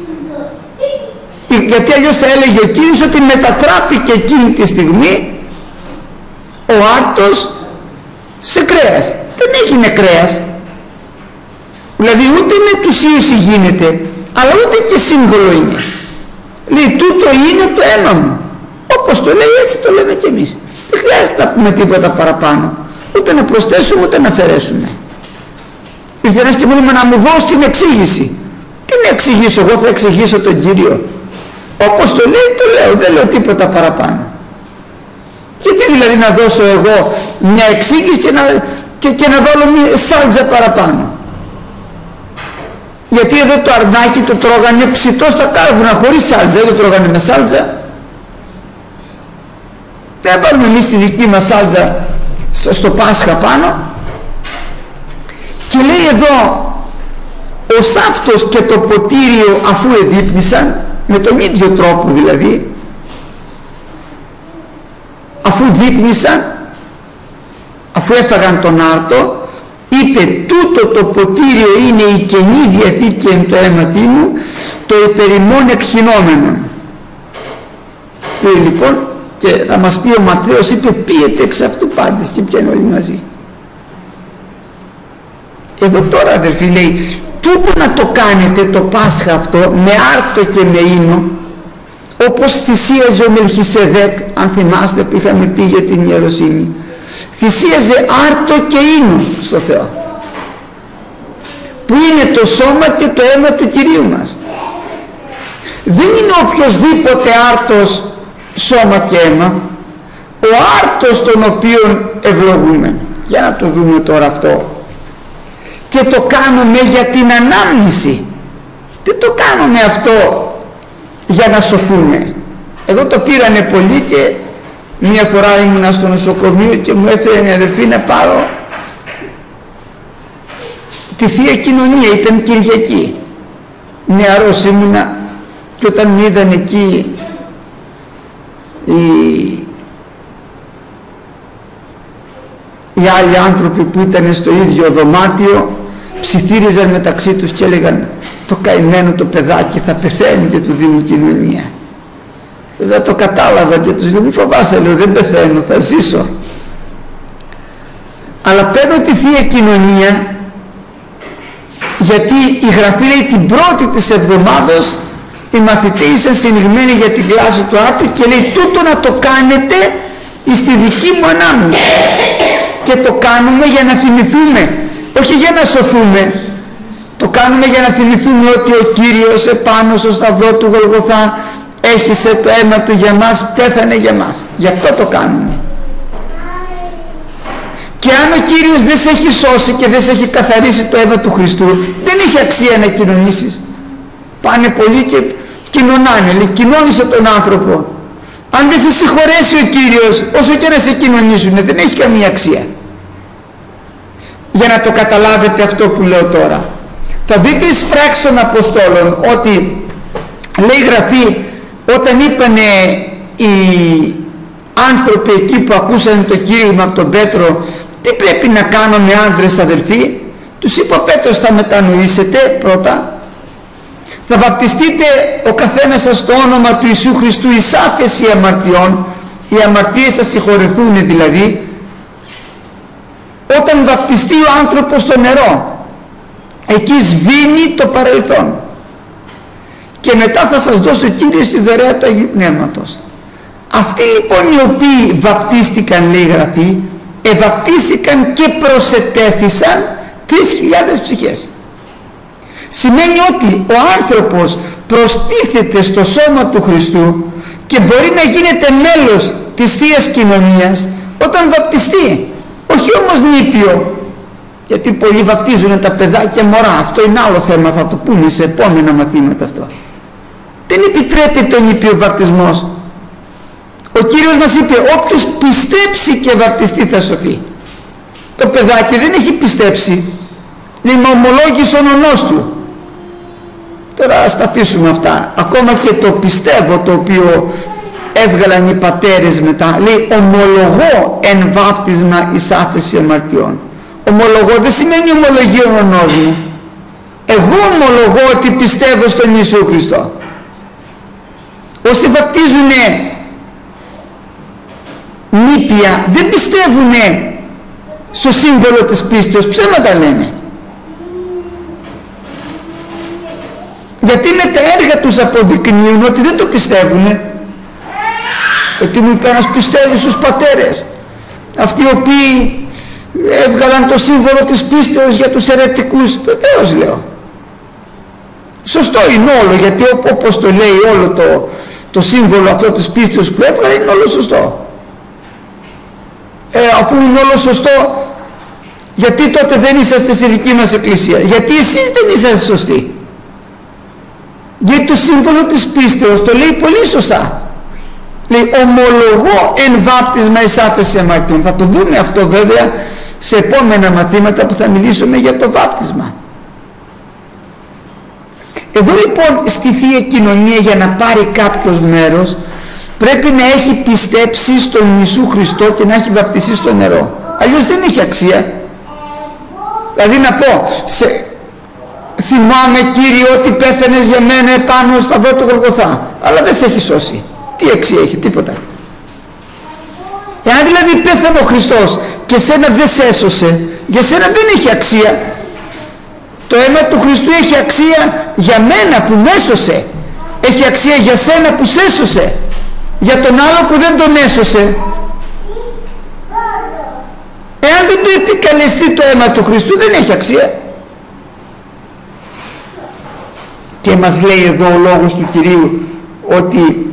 Γιατί αλλιώς θα έλεγε ο Κύριος ότι μετατράπηκε εκείνη τη στιγμή ο άρτος σε κρέας. Δεν έγινε κρέας. Δηλαδή ούτε μετουσίωση γίνεται, αλλά ούτε και σύμβολο είναι. Λέει τούτο είναι το αίμα μου. Όπως το λέει έτσι το λέμε κι εμείς. Δεν χρειάζεται να πούμε τίποτα παραπάνω. Ούτε να προσθέσουμε ούτε να αφαιρέσουμε. Ήρθε ένας και μου είπε να μου δώσει την εξήγηση. Τι να εξηγήσω, εγώ θα εξηγήσω τον Κύριο. Όπως το λέει το λέω, δεν λέω τίποτα παραπάνω. Γιατί δηλαδή να δώσω εγώ μια εξήγηση και να βάλω μια σάλτζα παραπάνω. Γιατί εδώ το αρνάκι το τρώγανε ψητό στα κάρβουνα χωρίς σάλτζα, δεν το τρώγανε με σάλτζα. Δεν βάλουμε εμείς τη δική μας σάλτζα στο Πάσχα πάνω. Και λέει εδώ, ο σάφτος και το ποτήριο αφού εδείπνησαν, με τον ίδιο τρόπο δηλαδή, αφού δείπνησαν, αφού έφαγαν τον άρτο, είπε τούτο το ποτήριο είναι η καινή διαθήκη εν το αίματί μου, το υπερημών εκχυνόμενον. Πήρε λοιπόν και θα μας πει ο Ματθαίος, είπε πίετε εξ αυτού πάντες και πιάνε όλοι μαζί. Εδώ τώρα αδερφοί λέει, τούτο να το κάνετε το Πάσχα αυτό με άρτο και με ίνο, όπως θυσίαζε ο Μελχισεδέκ, αν θυμάστε που είχαμε πει για την ιεροσύνη, θυσίαζε άρτο και ίνο στο Θεό, που είναι το σώμα και το αίμα του Κυρίου μας. Δεν είναι οποιοσδήποτε άρτος σώμα και αίμα, ο άρτος τον οποίον ευλογούμε. Για να το δούμε τώρα αυτό. Και και το κάνουμε για την ανάμνηση. Δεν το κάνουμε αυτό για να σωθούμε. Εδώ το πήρανε πολύ και μια φορά ήμουνα στο νοσοκομείο και μου έφερε μια αδερφή να πάρω τη Θεία Κοινωνία, ήταν Κυριακή. Νεαρός ήμουνα και όταν με είδαν εκεί οι άλλοι άνθρωποι που ήταν στο ίδιο δωμάτιο ψιθύριζαν μεταξύ τους και έλεγαν το καημένο το παιδάκι θα πεθαίνει και του δίνουν κοινωνία. Δεν το κατάλαβα και τους λέω μη φοβάσαι, λέω δεν πεθαίνω, θα ζήσω. Αλλά παίρνω τη Θεία Κοινωνία γιατί η Γραφή λέει την πρώτη της εβδομάδος οι μαθητές ήσαν συνηγμένοι για την κλάση του άρτου και λέει τούτο να το κάνετε στη δική μου ανάμνηση. Και το κάνουμε για να θυμηθούμε, όχι για να σωθούμε. Το κάνουμε για να θυμηθούμε ότι ο Κύριος επάνω στο σταυρό του Γολγοθά έχισε το αίμα του για μας, πέθανε για μας. Γι' αυτό το κάνουμε. Και αν ο Κύριος δεν σε έχει σώσει και δεν σε έχει καθαρίσει το αίμα του Χριστού, δεν έχει αξία να κοινωνήσεις. Πάνε πολλοί και κοινωνάνε, λέει κοινώνησε τον άνθρωπο. Αν δεν σε συγχωρέσει ο Κύριος, όσο και να σε κοινωνήσουν, δεν έχει καμία αξία. Για να το καταλάβετε αυτό που λέω τώρα, θα δείτε στις πράξεις των Αποστόλων ότι λέει Γραφή, όταν είπανε οι άνθρωποι εκεί που ακούσαν το κήρυγμα από τον Πέτρο, τι πρέπει να κάνουμε άνδρες αδελφοί, τους είπε ο Πέτρος, θα μετανοήσετε πρώτα, θα βαπτιστείτε ο καθένας σας στο όνομα του Ιησού Χριστού εις άφεση αμαρτιών, οι αμαρτίες θα συγχωρεθούν δηλαδή, όταν βαπτιστεί ο άνθρωπος στο νερό, εκεί σβήνει το παρελθόν και μετά θα σας δώσω ο Κύριος τη δωρεά του Αγίου Πνεύματος. Αυτοί λοιπόν οι οποίοι βαπτίστηκαν, λέει η Γραφή, ευαπτίστηκαν και προσετέθησαν 3.000 ψυχές. Σημαίνει ότι ο άνθρωπος προστίθεται στο σώμα του Χριστού και μπορεί να γίνεται μέλος της Θείας Κοινωνίας όταν βαπτιστεί, όχι όμως νήπιο, γιατί πολλοί βαπτίζουν τα παιδάκια μωρά, αυτό είναι άλλο θέμα, θα το πούμε σε επόμενα μαθήματα αυτό. Δεν επιτρέπεται ο νήπιο βαπτισμός. Ο Κύριος μας είπε όποιος πιστέψει και βαπτιστεί θα σωθεί. Το παιδάκι δεν έχει πιστέψει, λέει μα ομολόγησε ο νονός του. Τώρα ας τα αφήσουμε αυτά. Ακόμα και το πιστεύω το οποίο έβγαλαν οι πατέρες μετά, λέει ομολογώ εν βάπτισμα εις άφεση αμαρτιών. Ομολογώ δεν σημαίνει ομολογεί ο νονός μου. Εγώ ομολογώ ότι πιστεύω στον Ιησού Χριστό. Όσοι βαπτίζουνε νήπια δεν πιστεύουνε στο σύμβολο της πίστεως, ψέματα λένε. Γιατί με τα έργα τους αποδεικνύουν ότι δεν το πιστεύουνε. Γιατί μου είπε ένας πιστεύει στους πατέρες, αυτοί οι οποίοι έβγαλαν το σύμβολο της πίστεως για τους αιρετικούς. Βεβαίως λέω, σωστό είναι όλο, γιατί όπως το λέει όλο το σύμβολο αυτό της πίστεως που έβγαλε είναι όλο σωστό. Αφού είναι όλο σωστό, γιατί τότε δεν είσαστε στη δική μας εκκλησία? Γιατί εσείς δεν είσαστε σωστοί. Γιατί το σύμβολο της πίστεως το λέει πολύ σωστά. Λέει ομολογώ εν βάπτισμα εις άφεση αμαρτιών. Θα το δούμε αυτό βέβαια σε επόμενα μαθήματα που θα μιλήσουμε για το βάπτισμα. Εδώ λοιπόν στη Θεία Κοινωνία, για να πάρει κάποιος μέρος, πρέπει να έχει πιστέψει στον Ιησού Χριστό και να έχει βαπτιστεί στο νερό. Αλλιώς δεν έχει αξία. Δηλαδή να πω, θυμάμαι Κύριε ότι πέθανες για μένα επάνω στο σταυρό του Γολγοθά, αλλά δεν σε έχει σώσει. Τι αξία έχει? Τίποτα. Εάν δηλαδή πέθανε ο Χριστός και σένα δεν σε έσωσε, για σένα δεν έχει αξία. Το αίμα του Χριστού έχει αξία για μένα που με έσωσε, έχει αξία για σένα που σε έσωσε, για τον άλλο που δεν τον έσωσε. Εάν δεν το επικαλεστεί το αίμα του Χριστού δεν έχει αξία. Και μας λέει εδώ ο λόγος του Κυρίου ότι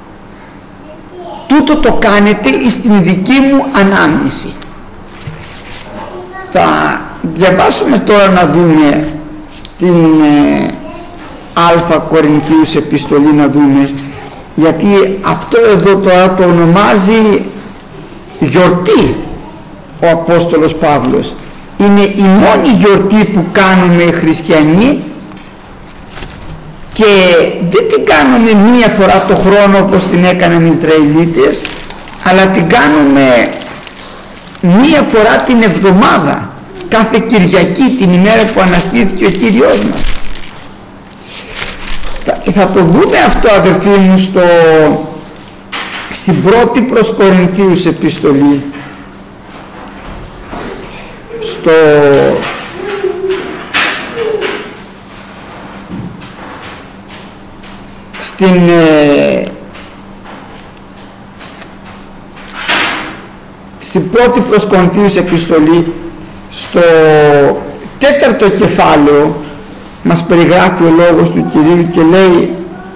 τούτο το κάνετε στην δική μου ανάμνηση. Θα διαβάσουμε τώρα να δούμε στην Α Κορινθίους επιστολή, να δούμε, γιατί αυτό εδώ τώρα το ονομάζει γιορτή ο Απόστολος Παύλος. Είναι η μόνη γιορτή που κάνουμε οι χριστιανοί και δεν την κάνουμε μία φορά το χρόνο όπως την έκαναν οι Ισραηλίτες, αλλά την κάνουμε μία φορά την εβδομάδα, κάθε Κυριακή, την ημέρα που αναστήθηκε ο Κύριος μας. Θα το δούμε αυτό, αδερφοί μου, στην πρώτη προς Κορινθίους επιστολή, στην πρώτη προς Κορινθίους επιστολή, στο 4ο κεφάλαιο, μας περιγράφει ο λόγος του Κυρίου και λέει,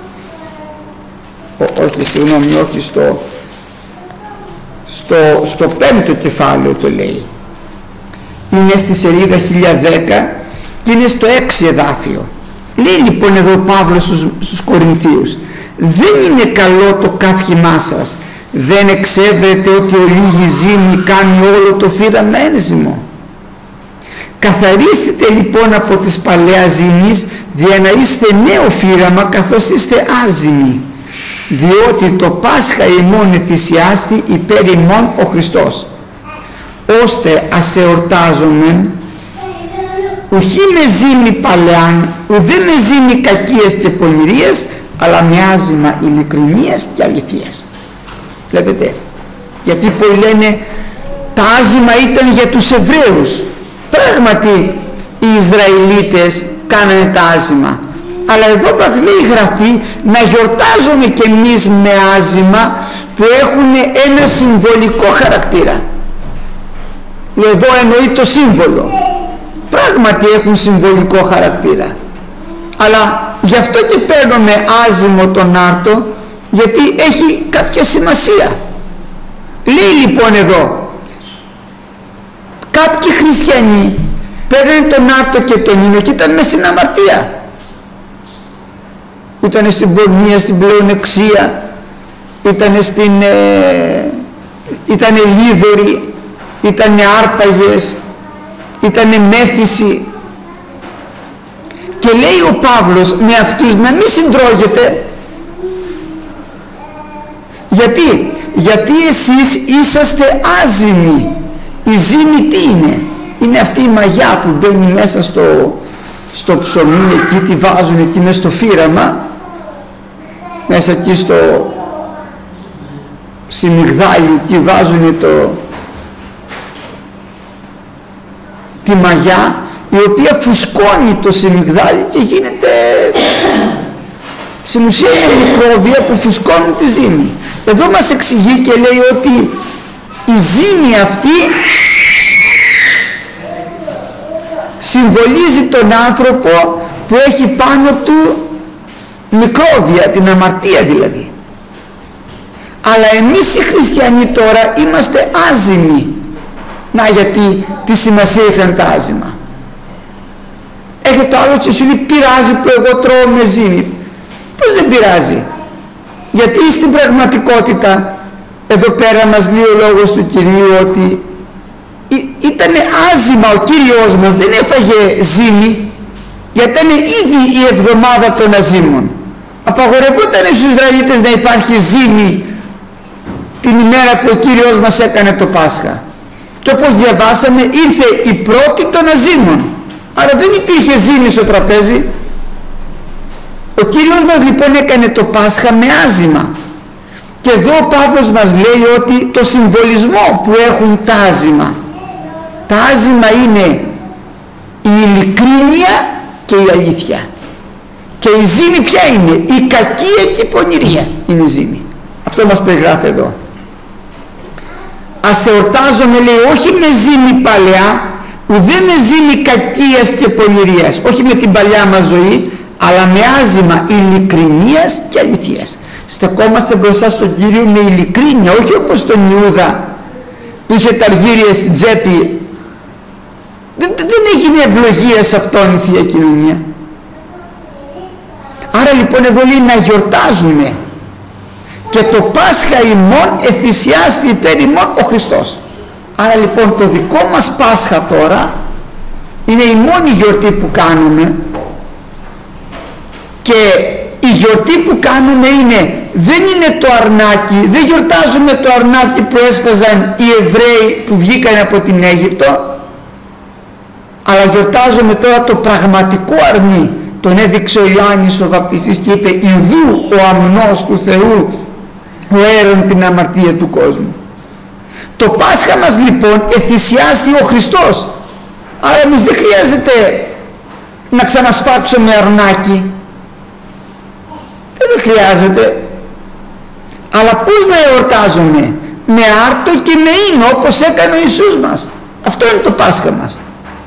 όχι, στο 5ο κεφάλαιο το λέει, είναι στη σελίδα 1010 και είναι στο 6 εδάφιο. Λέει λοιπόν εδώ ο Παύλος στους Κορινθίους, δεν είναι καλό το καύχημά σας, δεν εξέβρετε ότι ο λίγη ζύμη κάνει όλο το φύραμα ένζυμο? Καθαρίστητε λοιπόν από τις παλαιάς ζύμης, για να είστε νέο φύραμα καθώς είστε άζυμοι, διότι το Πάσχα ημών εθυσιάστη υπέρ ημών ο Χριστός, ώστε ας εορτάζομεν ουχή με ζύμη παλαιάν, ουδέ με ζύμη κακίες και πονηρίες, αλλά με άζημα ειλικρινίας και αληθείας. Βλέπετε, γιατί πολλοί λένε τα άζημα ήταν για τους Εβραίους. Πράγματι οι Ισραηλίτες κάνανε τα άζημα, αλλά εδώ μας λέει η Γραφή να γιορτάζουμε και εμείς με άζημα που έχουν ένα συμβολικό χαρακτήρα. Εδώ εννοεί το σύμβολο. Πράγματι έχουν συμβολικό χαρακτήρα, αλλά γι' αυτό και παίρνουμε άζυμο τον άρτο, γιατί έχει κάποια σημασία. Λέει λοιπόν εδώ, κάποιοι χριστιανοί παίρνουν τον άρτο και τον ίνο και ήταν μέσα στην αμαρτία, ήταν στην πορνεία, στην πλεονεξία, ήταν λίδωροι, ήταν άρπαγες, ήταν μέθηση. Και λέει ο Παύλος με αυτούς να μην συντρώγετε. Γιατί εσείς είσαστε άζυμοι. Η ζύμη τι είναι? Είναι αυτή η μαγιά που μπαίνει μέσα στο ψωμί, εκεί τη βάζουν εκεί μέσα στο φύραμα, μέσα εκεί στο σιμιγδάλι, εκεί βάζουν τη μαγιά, η οποία φουσκώνει το σιμιγδάλι και γίνεται στην ουσία μικρόβια που φουσκώνουν τη ζύμη. Εδώ μας εξηγεί και λέει ότι η ζύμη αυτή συμβολίζει τον άνθρωπο που έχει πάνω του μικρόβια, την αμαρτία δηλαδή. Αλλά εμείς οι χριστιανοί τώρα είμαστε άζυμοι. Να, γιατί τη σημασία είχαν τα άζυμα. Έρχεται το άλλο και σου λέει πειράζει που εγώ τρώω με ζύμη? Πώς δεν πειράζει? Γιατί στην πραγματικότητα εδώ πέρα μας λέει ο λόγος του Κυρίου ότι ήταν άζυμα, ο Κύριος μας δεν έφαγε ζύμη, γιατί ήταν ήδη η εβδομάδα των αζύμων. Απαγορευόταν στους Ισραηλίτες να υπάρχει ζύμη την ημέρα που ο Κύριος μας έκανε το Πάσχα. Και όπως διαβάσαμε, ήρθε η πρώτη των αζύμων, άρα δεν υπήρχε ζύμη στο τραπέζι. Ο Κύριος μας λοιπόν έκανε το Πάσχα με άζυμα. Και εδώ ο Παύλος μας λέει ότι το συμβολισμό που έχουν τα άζυμα, τα άζυμα είναι η ειλικρίνεια και η αλήθεια. Και η ζύμη ποια είναι? Η κακία και η πονηρία είναι η ζύμη. Αυτό μας περιγράφει εδώ. Ας εορτάζομαι, λέει, όχι με ζύμη παλαιά, ουδέ με ζύμη κακίας και πονηρίας, όχι με την παλιά μας ζωή, αλλά με άζυμα ειλικρινίας και αληθείας. Στεκόμαστε μπροστά στον Κύριο με ειλικρίνεια, όχι όπως τον Ιούδα που είχε τα αργύρια στην τσέπη. Δεν ευλογία σε αυτόν η Θεία Κοινωνία. Άρα λοιπόν εδώ λέει να γιορτάζουμε, και το Πάσχα ημών εθυσιάστη υπέρ ημών ο Χριστός. Άρα λοιπόν το δικό μας Πάσχα τώρα είναι η μόνη γιορτή που κάνουμε, και η γιορτή που κάνουμε δεν είναι το αρνάκι, δεν γιορτάζουμε το αρνάκι που έσπαζαν οι Εβραίοι που βγήκαν από την Αίγυπτο, αλλά γιορτάζουμε τώρα το πραγματικό αρνί. Τον έδειξε ο Ιωάννης ο Βαπτιστής και είπε «Ιδού ο αμνός του Θεού, ο έρων την αμαρτία του κόσμου». Το Πάσχα μας λοιπόν εθυσιάστη ο Χριστός. Άρα εμείς δεν χρειάζεται να ξανασφάξουμε αρνάκι, δεν χρειάζεται. Αλλά πώς να εορτάζουμε? Με άρτο και με ίνο, όπως έκανε ο Ιησούς μας. Αυτό είναι το Πάσχα μας,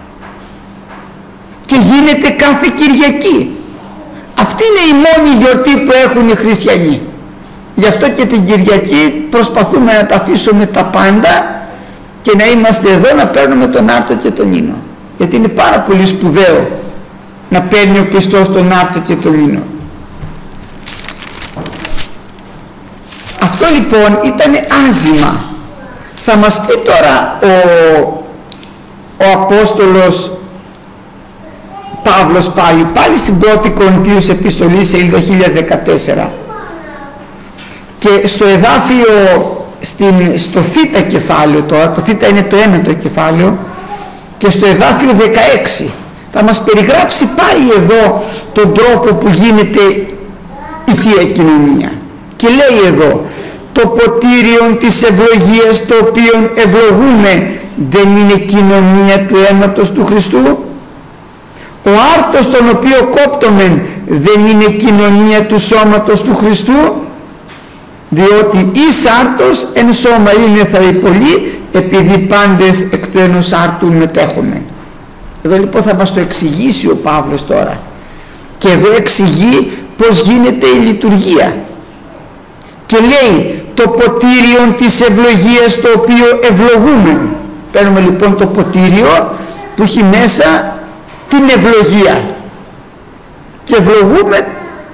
και γίνεται κάθε Κυριακή. Αυτή είναι η μόνη γιορτή που έχουν οι χριστιανοί. Γι' αυτό και την Κυριακή προσπαθούμε να τα αφήσουμε τα πάντα και να είμαστε εδώ να παίρνουμε τον άρτο και τον ίνο, γιατί είναι πάρα πολύ σπουδαίο να παίρνει ο πιστός τον άρτο και τον ίνο. Αυτό λοιπόν ήταν άζημα. Θα μας πει τώρα ο Απόστολος Παύλος πάλι στην 1η Κορινθίους επιστολή σελίδα 1014, και στο εδάφιο στο θ κεφάλαιο, τώρα το θ είναι το 9ο κεφάλαιο, και στο εδάφιο 16 θα μας περιγράψει πάλι εδώ τον τρόπο που γίνεται η Θεία Κοινωνία, και λέει εδώ: το ποτήριον της ευλογίας το οποίο ευλογούμε δεν είναι κοινωνία του αίματος του Χριστού? Ο άρτος τον οποίο κόπτομεν δεν είναι κοινωνία του σώματος του Χριστού? Διότι εις άρτος εν σώμα είναι θα οι πολλοί, επειδή πάντες εκ του ενός άρτου μετέχομεν. Εδώ λοιπόν θα μας το εξηγήσει ο Παύλος τώρα, και εδώ εξηγεί πως γίνεται η λειτουργία, και λέει το ποτήριον της ευλογίας το οποίο ευλογούμε. Παίρνουμε λοιπόν το ποτήριο που έχει μέσα την ευλογία και ευλογούμε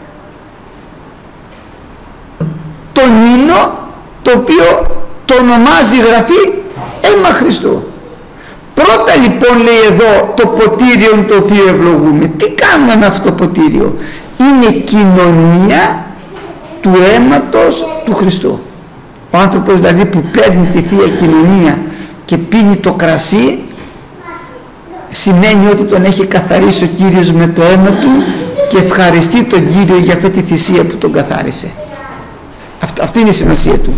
τον ίνο, το οποίο το ονομάζει η Γραφή αίμα Χριστού. Πρώτα λοιπόν λέει εδώ το ποτήριο το οποίο ευλογούμε. Τι κάνουμε με αυτό το ποτήριο? Είναι κοινωνία του αίματος του Χριστού. Ο άνθρωπος δηλαδή που παίρνει τη Θεία Κοινωνία και πίνει το κρασί, σημαίνει ότι τον έχει καθαρίσει ο Κύριος με το αίμα του και ευχαριστεί τον Κύριο για αυτή τη θυσία που τον καθάρισε. Αυτή είναι η σημασία του.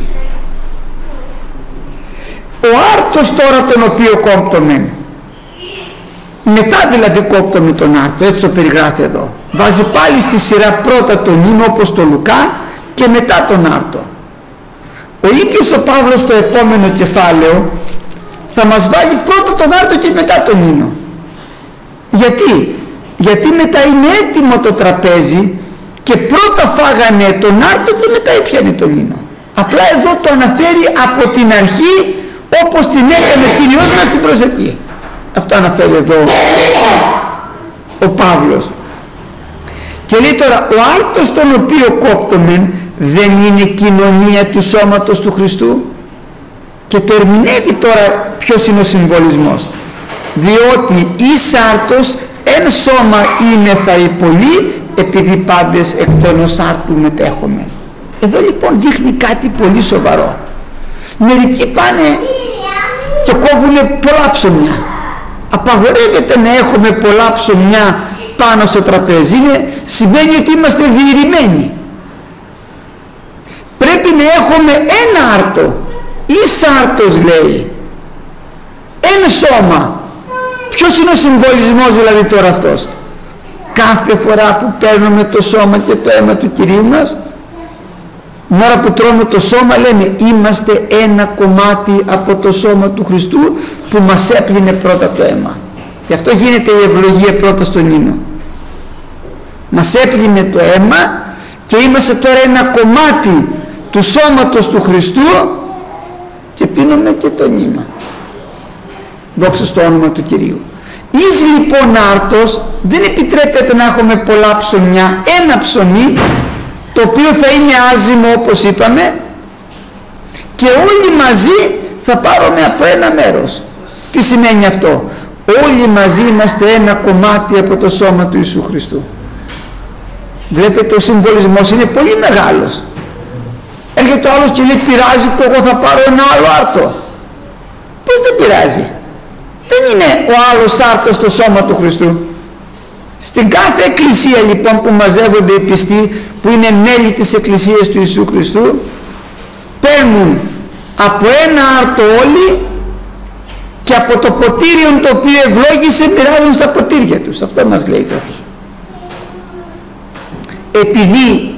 Ο άρτος τώρα τον οποίο κόπτομεν, μετά δηλαδή κόπτομε τον άρτο, έτσι το περιγράφει εδώ, βάζει πάλι στη σειρά πρώτα τον ίνο όπως το Λουκά και μετά τον άρτο. Ο ίδιος ο Παύλος στο επόμενο κεφάλαιο θα μας βάλει πρώτα τον άρτο και μετά τον ίνο. Γιατί μετά είναι έτοιμο το τραπέζι και πρώτα φάγανε τον άρτο και μετά έπιανε τον ίνο. Απλά εδώ το αναφέρει από την αρχή όπως την έκανε Κύριος μας στην προσευχή. Αυτό αναφέρει εδώ ο Παύλος. Και λέει τώρα, ο άρτος τον οποίο κόπτομεν δεν είναι κοινωνία του σώματος του Χριστού? Και το ερμηνεύει τώρα ποιος είναι ο συμβολισμός. Διότι εις άρτος εν σώμα είναι θα οι πολλοί, επειδή πάντες εκ του ενός άρτου μετέχομεν. Εδώ λοιπόν δείχνει κάτι πολύ σοβαρό. Μερικοί πάνε και κόβουν πολλά ψωμιά. Απαγορεύεται να έχουμε πολλά ψωμιά πάνω στο τραπέζι. Σημαίνει ότι είμαστε διηρημένοι. Πρέπει να έχουμε ένα άρτο. Εις άρτος λέει. Ένα σώμα. Ποιος είναι ο συμβολισμός δηλαδή τώρα αυτός? Κάθε φορά που παίρνουμε το σώμα και το αίμα του Κυρίου μας, την ώρα που τρώμε το σώμα λέμε είμαστε ένα κομμάτι από το σώμα του Χριστού που μας έπλυνε πρώτα το αίμα. Γι' αυτό γίνεται η ευλογία πρώτα στον ίνο. Μας έπλυνε το αίμα και είμαστε τώρα ένα κομμάτι του σώματος του Χριστού και πίνουμε και τον ίνο. Δόξα στο όνομα του Κυρίου. Εις λοιπόν άρτος δεν επιτρέπεται να έχουμε πολλά ψωμιά, ένα ψωμί το οποίο θα είναι άζυμο όπως είπαμε και όλοι μαζί θα πάρουμε από ένα μέρος. Τι σημαίνει αυτό? Όλοι μαζί είμαστε ένα κομμάτι από το σώμα του Ιησού Χριστού. Βλέπετε, ο συμβολισμός είναι πολύ μεγάλος. Έρχεται ο άλλος και λέει πειράζει που εγώ θα πάρω ένα άλλο άρτο? Πώς δεν πειράζει? Δεν είναι ο άλλος άρτος στο σώμα του Χριστού. Στην κάθε εκκλησία λοιπόν που μαζεύονται οι πιστοί, που είναι μέλη της εκκλησίας του Ιησού Χριστού, παίρνουν από ένα άρτο όλοι και από το ποτήριο το οποίο ευλόγησε μοιράζουν στα ποτήρια τους. Αυτό μας λέει η Γραφή. Επειδή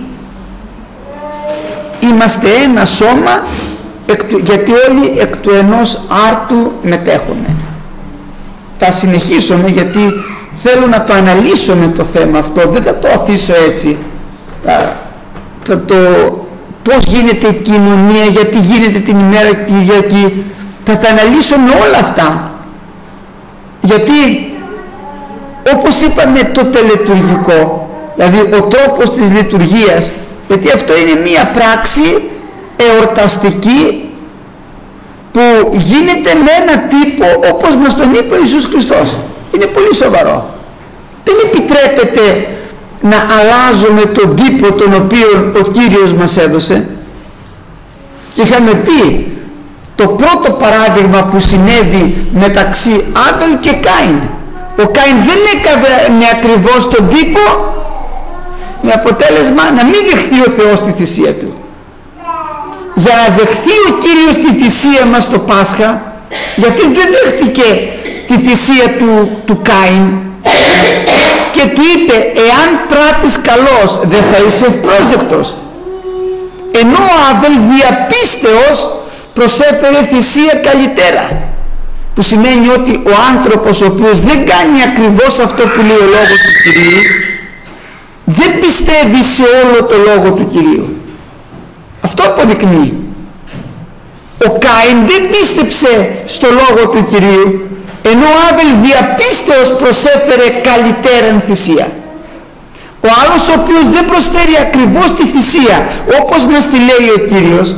είμαστε ένα σώμα, γιατί όλοι εκ του ενός άρτου μετέχουμε. Θα συνεχίσουμε γιατί θέλω να το αναλύσουμε το θέμα αυτό, δεν θα το αφήσω έτσι. Θα το πώς γίνεται η κοινωνία, γιατί γίνεται την ημέρα Κυριακή, θα τα αναλύσουμε όλα αυτά. Γιατί όπως είπαμε το τελετουργικό, δηλαδή ο τρόπος της λειτουργίας, γιατί αυτό είναι μία πράξη εορταστική που γίνεται με ένα τύπο όπως μας τον είπε ο Ιησούς Χριστός. Είναι πολύ σοβαρό. Δεν επιτρέπεται να αλλάζουμε τον τύπο τον οποίο ο Κύριος μας έδωσε. Και είχαμε πει το πρώτο παράδειγμα που συνέβη μεταξύ Άβελ και Κάιν. Ο Κάιν δεν έκανε ακριβώς τον τύπο, με αποτέλεσμα να μην δεχθεί ο Θεός τη θυσία του. Για να δεχθεί ο Κύριος τη θυσία μας το Πάσχα, γιατί δεν δέχτηκε τη θυσία του Κάιν και του είπε εάν πράττεις καλώς δεν θα είσαι ευπρόσδεκτος, ενώ ο Άβελ διαπίστεως προσέφερε θυσία καλύτερα, που σημαίνει ότι ο άνθρωπος ο οποίος δεν κάνει ακριβώς αυτό που λέει ο λόγος του Κυρίου, δεν πιστεύει σε όλο το λόγο του Κυρίου. Αυτό αποδεικνύει. Ο Κάιν δεν πίστεψε στο λόγο του Κυρίου, ενώ ο Άβελ διαπίστεως προσέφερε καλύτερα θυσία. Ο άλλος ο οποίος δεν προσφέρει ακριβώς τη θυσία όπως μας τη λέει ο Κύριος,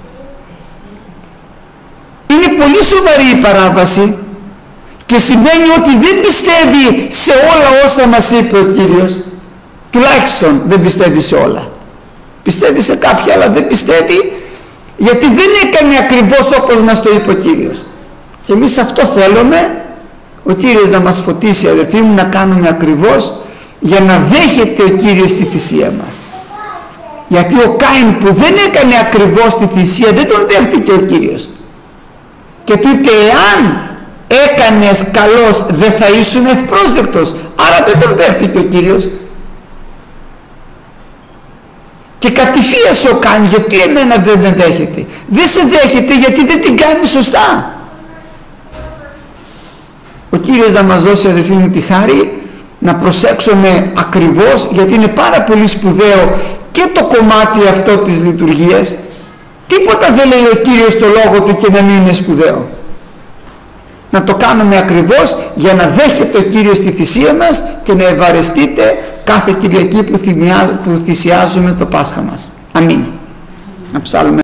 είναι πολύ σοβαρή η παράβαση και σημαίνει ότι δεν πιστεύει σε όλα όσα μας είπε ο Κύριος. Τουλάχιστον δεν πιστεύει σε όλα. Πιστεύει σε κάποια, αλλά δεν πιστεύει, γιατί δεν έκανε ακριβώς όπως μας το είπε ο Κύριος. Και εμείς αυτό θέλουμε, ο Κύριος να μας φωτίσει, αδελφοί μου, να κάνουμε ακριβώς, για να δέχεται ο Κύριος τη θυσία μας. Γιατί ο Κάιν που δεν έκανε ακριβώς τη θυσία δεν τον δέχτηκε ο Κύριος και του είπε εάν έκανες καλώς δεν θα ήσουν ευπρόσδεκτος, άρα δεν τον δέχτηκε ο Κύριος. Και κατηφίασε ο Κάιν, γιατί εμένα δεν με δέχεται? Δεν σε δέχεται γιατί δεν την κάνει σωστά. Ο Κύριος να μας δώσει, αδελφοί μου, τη χάρη να προσέξουμε ακριβώς, γιατί είναι πάρα πολύ σπουδαίο και το κομμάτι αυτό της λειτουργίας. Τίποτα δεν λέει ο Κύριος στο λόγο του και να μην είναι σπουδαίο. Να το κάνουμε ακριβώς για να δέχεται ο Κύριος τη θυσία μας και να ευαρεστείτε κάθε Κυριακή που θυσιάζουμε το Πάσχα μας. Αμήν. Να ψάλουμε.